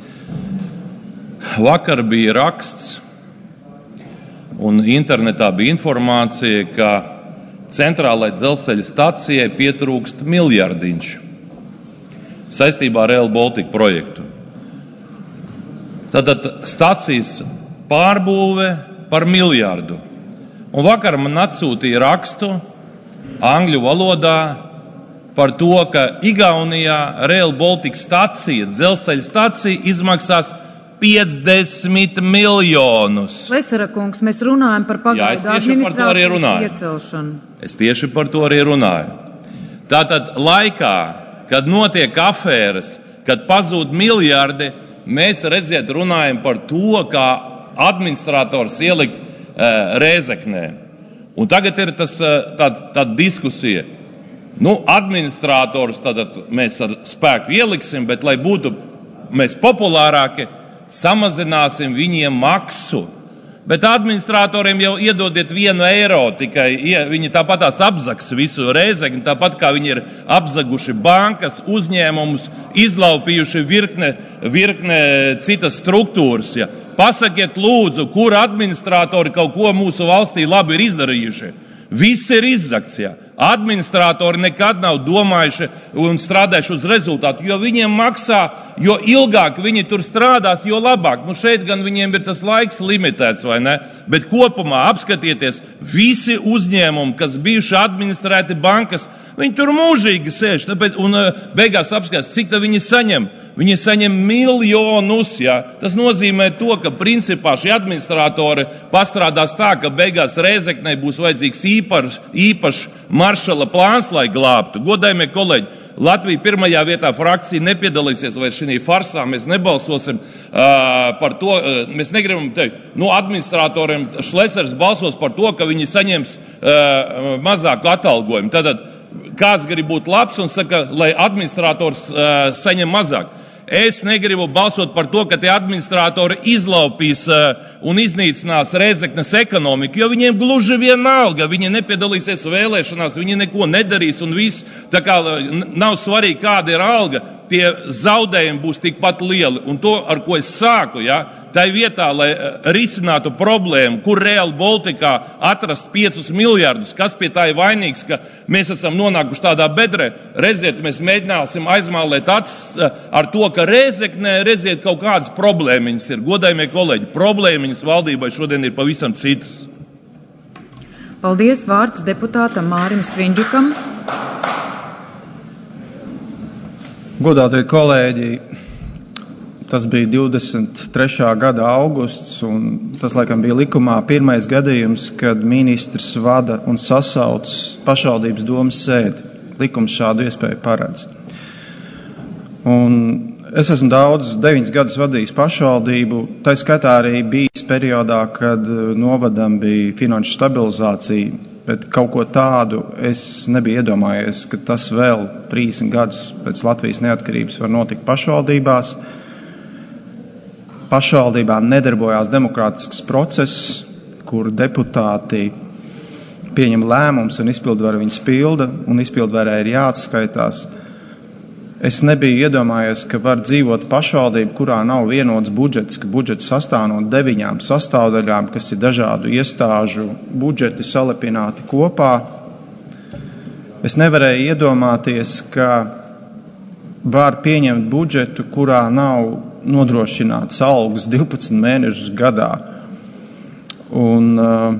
Vakar bija raksts un internetā bija informācija, ka centrālai dzelzceļa stacijai pietrūkst miljardiņš saistībā ar Rail Baltica projektu. Tātad stacijas pārbūve par miljardu. Un vakar man atsūtīja rakstu angļu valodā par to, ka Igaunijā Rail Baltica stacija, dzelzceļa stacija izmaksās piecdesmit miljonus.
Lesera kungs, mēs runājam par pagaidu administrācijas iecelšanu.
Es tieši par to arī runāju. Tātad laikā, kad notiek afēras, kad pazūd miljardi, mēs redziet runājam par to, kā administrators ielikt uh, Rēzeknē. Un tagad ir tas, uh, tāda, tāda diskusija. Nu, administrators tātad mēs ar spēku ieliksim, bet, lai būtu mēs populārāki, samazināsim viņiem maksu. Bet administratoriem jau iedodiet vienu eiro, tikai viņi tāpatās apzags visu Rēzekni, tāpat kā viņi ir apzaguši bankas, uzņēmumus, izlaupījuši virkne, virkne citas struktūras. Ja. Pasakiet lūdzu, kur administratori kaut ko mūsu valstī labi ir izdarījuši. Viss ir izzagts, ja. Administratori nekad nav domājuši un strādājuši uz rezultātu, jo viņiem maksā, jo ilgāk viņi tur strādās, jo labāk. Nu šeit gan viņiem ir tas laiks limitēts, vai ne? Bet kopumā apskatieties, visi uzņēmumi, kas bijuši administrēti bankas, viņi tur mūžīgi sēž, un beigās apskatās, cik tā viņi saņem. Viņi saņem miljonus, ja. Tas nozīmē to, ka principā šie administratori pastrādās tā, ka beigās Rēzeknei būs vajadzīgs īpašs īpaš maršala plāns, lai glābtu. Godājumie kolēģi, Latvija pirmajā vietā frakcija nepiedalīsies vairs šī farsā, mēs nebalsosim uh, par to, uh, mēs negribam teikt, nu administratoriem Šlesers balsos par to, ka viņi saņems uh, mazāku atalgojumu. Tātad kāds grib būt labs un saka, lai administrators uh, saņem mazāk. Es negribu balsot par to, ka tie administratori izlaupīs uh, un iznīcinās Rēzeknes ekonomiku, jo viņiem gluži vienalga, viņi nepiedalīsies vēlēšanās, viņi neko nedarīs un viss, tā kā nav svarīgi, kāda ir alga, tie zaudējumi būs tikpat lieli. Un to, ar ko es sāku, ja, tai vietā, lai risinātu problēmu, kur Rail Balticā atrast piecus miljardus, kas pie tā ir vainīgs, ka mēs esam nonākuši tādā bedrē, redziet, mēs mēģināsim aizmālēt acis ar to, ka Rēzeknē, redziet, kaut kādas problēmiņas ir. Godājumie kolēģi, problēmiņas valdībai šodien ir pavisam citas.
Paldies, vārds deputātam Mārim Skviņģikam.
Godātie kolēģi, tas bija divdesmit trešā gada augusts, un tas, laikam, bija likumā pirmais gadījums, kad ministrs vada un sasauc pašvaldības domas sēdi. Likums šādu iespēju paredz. Un es esmu daudz, deviņus gadus vadījis pašvaldību, tā skaitā arī bijis periodā, kad novadam bija finanšu stabilizācija, bet kaut ko tādu es nebiju iedomājies, ka tas vēl trīsdesmit gadus pēc Latvijas neatkarības var notikt pašvaldībās. Pašvaldībā nedarbojās demokrātisks process, kur deputāti pieņem lēmumus un izpildvara viņus pilda, un izpildvarē ir jāatskaitās. Es nebiju iedomājies, ka var dzīvot pašvaldību, kurā nav vienots budžets, ka budžets sastāv no deviņām sastāvdaļām, kas ir dažādu iestāžu budžeti salepināti kopā. Es nevarēju iedomāties, ka var pieņemt budžetu, kurā nav nodrošināts algas divpadsmit mēnešus gadā. Un uh,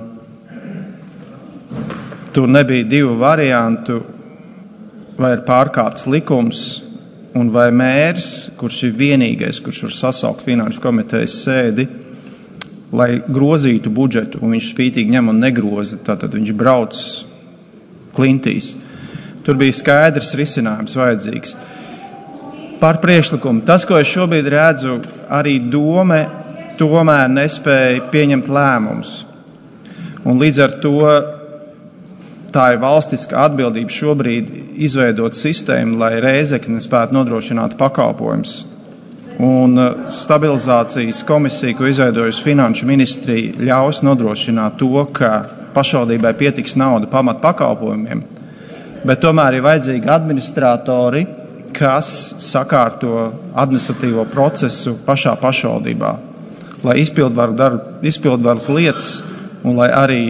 tur nebija divu variantu, vai ir pārkāpts likums, un vai mērs, kurš ir vienīgais, kurš var sasaukt finanšu komitejas sēdi, lai grozītu budžetu, un viņš spītīgi ņem un negroza, tātad viņš brauc klintīs. Tur bija skaidrs risinājums vajadzīgs. Par priekšlikumu. Tas, ko es šobrīd redzu, arī dome tomēr nespēja pieņemt lēmumus. Un līdz ar to tā ir valstiska atbildība šobrīd izveidot sistēmu, lai Rēzekne spētu nodrošināt pakalpojumus. Un stabilizācijas komisija, ko izveidojusi Finanšu ministrija, ļaus nodrošināt to, ka pašvaldībai pietiks nauda pamat pakalpojumiem, bet tomēr ir vajadzīgi administratori, kas sakārto administratīvo procesu pašā pašvaldībā, lai izpildvaru dara izpildvaras lietas un lai arī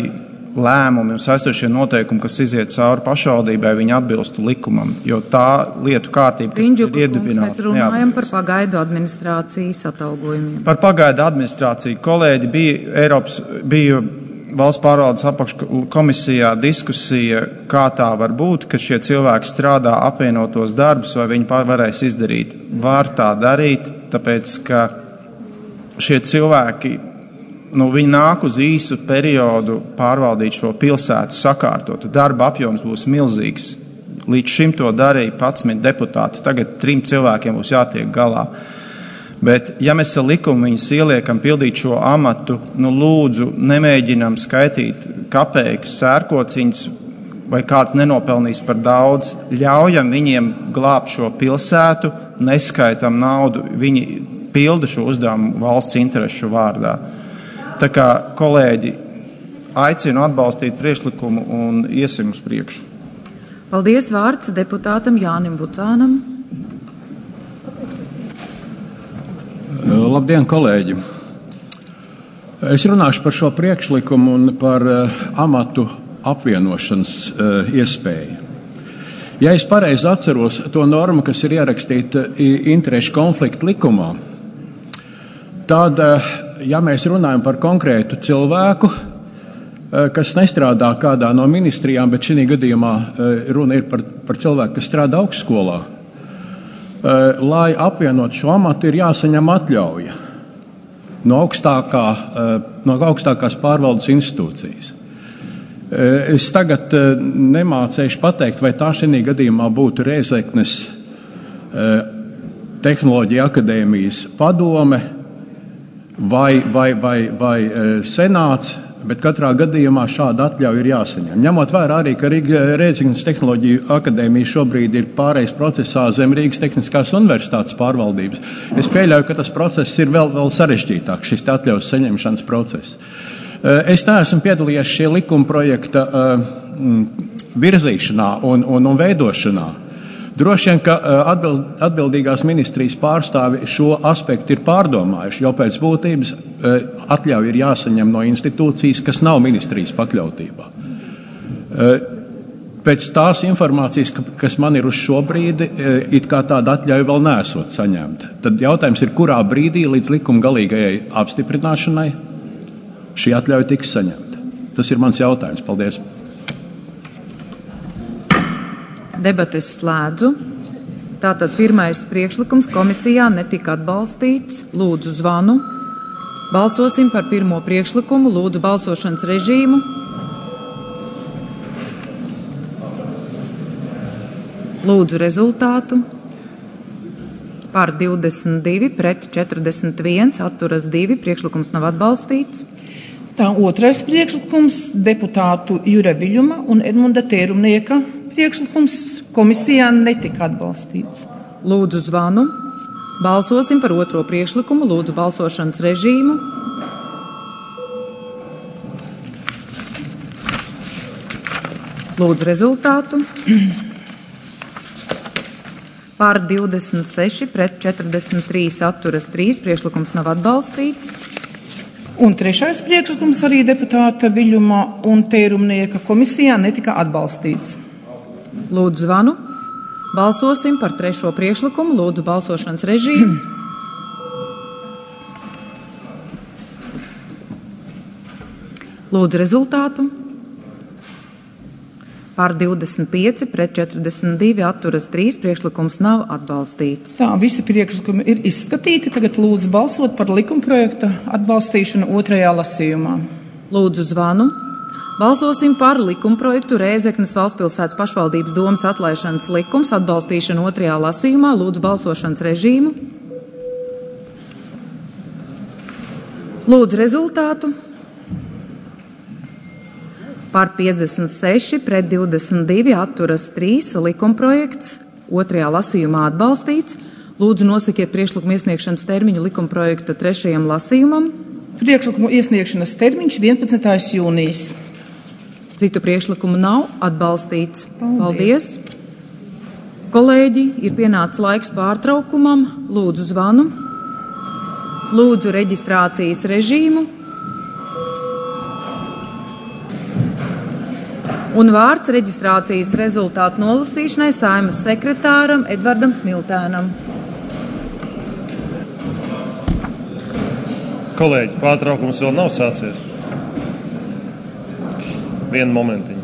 lēmumi un saistošie noteikumi, kas iziet cauri pašvaldībai, viņi atbilstu likumam, jo tā lietu kārtība, kas
Riņģuka
ir iedibināta.
Mēs runājam par pagaidu administrācijas atalgojumiem.
Par pagaidu administrāciju. Kolēģi bija Eiropas, bija valsts pārvaldes apakškomisijā diskusija, kā tā var būt, ka šie cilvēki strādā apvienotos darbus, vai viņi varēs izdarīt. Var tā darīt, tāpēc, ka šie cilvēki, nu, viņi nāk uz īsu periodu pārvaldīt šo pilsētu sakārtot. Darba apjoms būs milzīgs. Līdz šim to darīja padsmit deputāti. Tagad trim cilvēkiem būs jātiek galā. Bet, ja mēs ar likumu viņus ieliekam pildīt šo amatu, nu, lūdzu, nemēģinam skaitīt kapeikas, sērkociņas, vai kāds nenopelnīs par daudz. Ļaujam viņiem glābt šo pilsētu, neskaitam naudu. Viņi pilda šo uzdevumu valsts interešu vārdā. Tā kā, kolēģi, aicinu atbalstīt priekšlikumu un iesim uz priekšu.
Paldies, vārds deputātam Jānim Vucānam.
Labdien, kolēģi! Es runāšu par šo priekšlikumu un par uh, amatu apvienošanas uh, iespēju. Ja es pareizi atceros to normu, kas ir ierakstīta interešu konfliktu likumā, tad, uh, ja mēs runājam par konkrētu cilvēku, uh, kas nestrādā kādā no ministrijām, bet šī gadījumā uh, runa ir par, par cilvēku, kas strādā augstskolā, lai apvienot šo amatu, ir jāsaņem atļauja no, augstākā, no augstākās pārvaldes institūcijas. Es tagad nemācēšu pateikt, vai tā šī gadījumā būtu Rēzeknes Tehnoloģija akadēmijas padome vai, vai, vai, vai senāts, bet katrā gadījumā šāda atļauja ir jāsaņem. Ņemot vērā arī, ka Rēzeknes Tehnoloģiju akadēmija šobrīd ir pārejas procesā zem Rīgas Tehniskās universitātes pārvaldības, es pieļauju, ka tas process ir vēl, vēl sarežģītāks, šis atļaus saņemšanas process. Es neesmu piedalījies šie likuma projekta virzīšanā un, un, un veidošanā. Droši vien, ka atbild, atbildīgās ministrijas pārstāvi šo aspektu ir pārdomājuši, jo pēc būtības atļauja ir jāsaņem no institūcijas, kas nav ministrijas pakļautībā. Pēc tās informācijas, kas man ir uz šo brīdi, it kā tāda atļauja vēl neesot saņemta. Tad jautājums ir, kurā brīdī līdz likuma galīgajai apstiprināšanai šī atļauja tiks saņemta. Tas ir mans jautājums. Paldies.
Debates slēdzu. Tātad pirmais priekšlikums komisijā netika atbalstīts. Lūdzu zvanu. Balsosim par pirmo priekšlikumu. Lūdzu balsošanas režīmu. Lūdzu rezultātu. Par divdesmit divi, pret četrdesmit viens, atturas divi. Priekšlikums nav atbalstīts.
Tā otrais priekšlikums deputātu Jura Viļuma un Edmunda Tērumnieka priekšlikums komisijā netika atbalstīts.
Lūdzu zvanu. Balsosim par otro priekšlikumu. Lūdzu balsošanas režīmu. Lūdzu rezultātu. Par divdesmit seši, pret četrdesmit trīs, atturas trīs. Priekšlikums nav atbalstīts.
Un trešais priekšlikums arī deputāta Viļuma un Tērumnieka komisijā netika atbalstīts.
Lūdzu zvanu. Balsosim par trešo priekšlikumu. Lūdzu balsošanas režīmu. Lūdzu rezultātu. Par divdesmit pieci, pret četrdesmit divi, atturas trīs. Priekšlikums nav atbalstīts.
Tā, visi priekšlikumi ir izskatīti. Tagad lūdzu balsot par likumprojekta atbalstīšanu otrajā lasījumā.
Lūdzu zvanu. Balsosim par likumprojektu Rēzeknes Valstspilsētas pašvaldības domes atlaišanas likums atbalstīšanu otrajā lasījumā. Lūdzu balsošanas režīmu. Lūdzu rezultātu. Par piecdesmit seši, pret divdesmit divi, atturas trīs. Likumprojekts otrajā lasījumā atbalstīts. Lūdzu nosakiet priekšlikumu iesniegšanas termiņu likumprojekta trešajam lasījumam.
Priekšlikumu iesniegšanas termiņš vienpadsmitais jūnijas.
Citu priekšlikumu nav atbalstīts. Paldies. Kolēģi, ir pienācis laiks pārtraukumam. Lūdzu zvanu. Lūdzu reģistrācijas režīmu. Un vārds reģistrācijas rezultātu nolasīšanai Saeimas sekretāram Edvardam Smiltēnam.
Kolēģi, pārtraukums vēl nav sācies. Vienu momentiņu.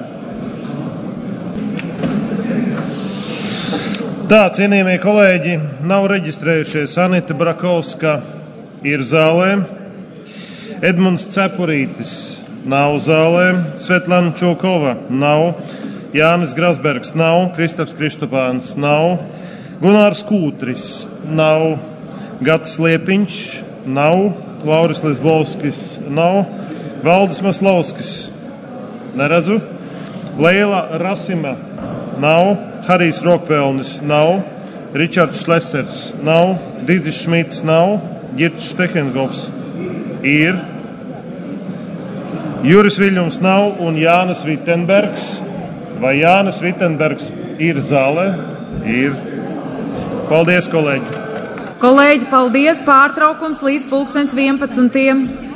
Tā, cienījamie kolēģi, nav reģistrējušies Anita Brakovska, ir zālē. Edmunds Cepurītis nav zālē. Svetlana Čokova nav. Jānis Grasbergs nav. Kristaps Kristopāns nav. Gunārs Kūtris nav. Gatis Liepiņš nav. Lauris Lisbovskis nav. Valdis Maslovskis neredzu. Leila Rasima nav. Harijs Rokpelnis nav. Ričards Šlesers nav. Dizis Šmits nav. Girts Štehengovs ir. Juris Viļņums nav un Jānis Vitenbergs. Vai Jānis Vitenbergs ir zālē? Ir. Paldies, kolēģi!
Kolēģi, paldies! Pārtraukums līdz pulkstens vienpadsmitiem.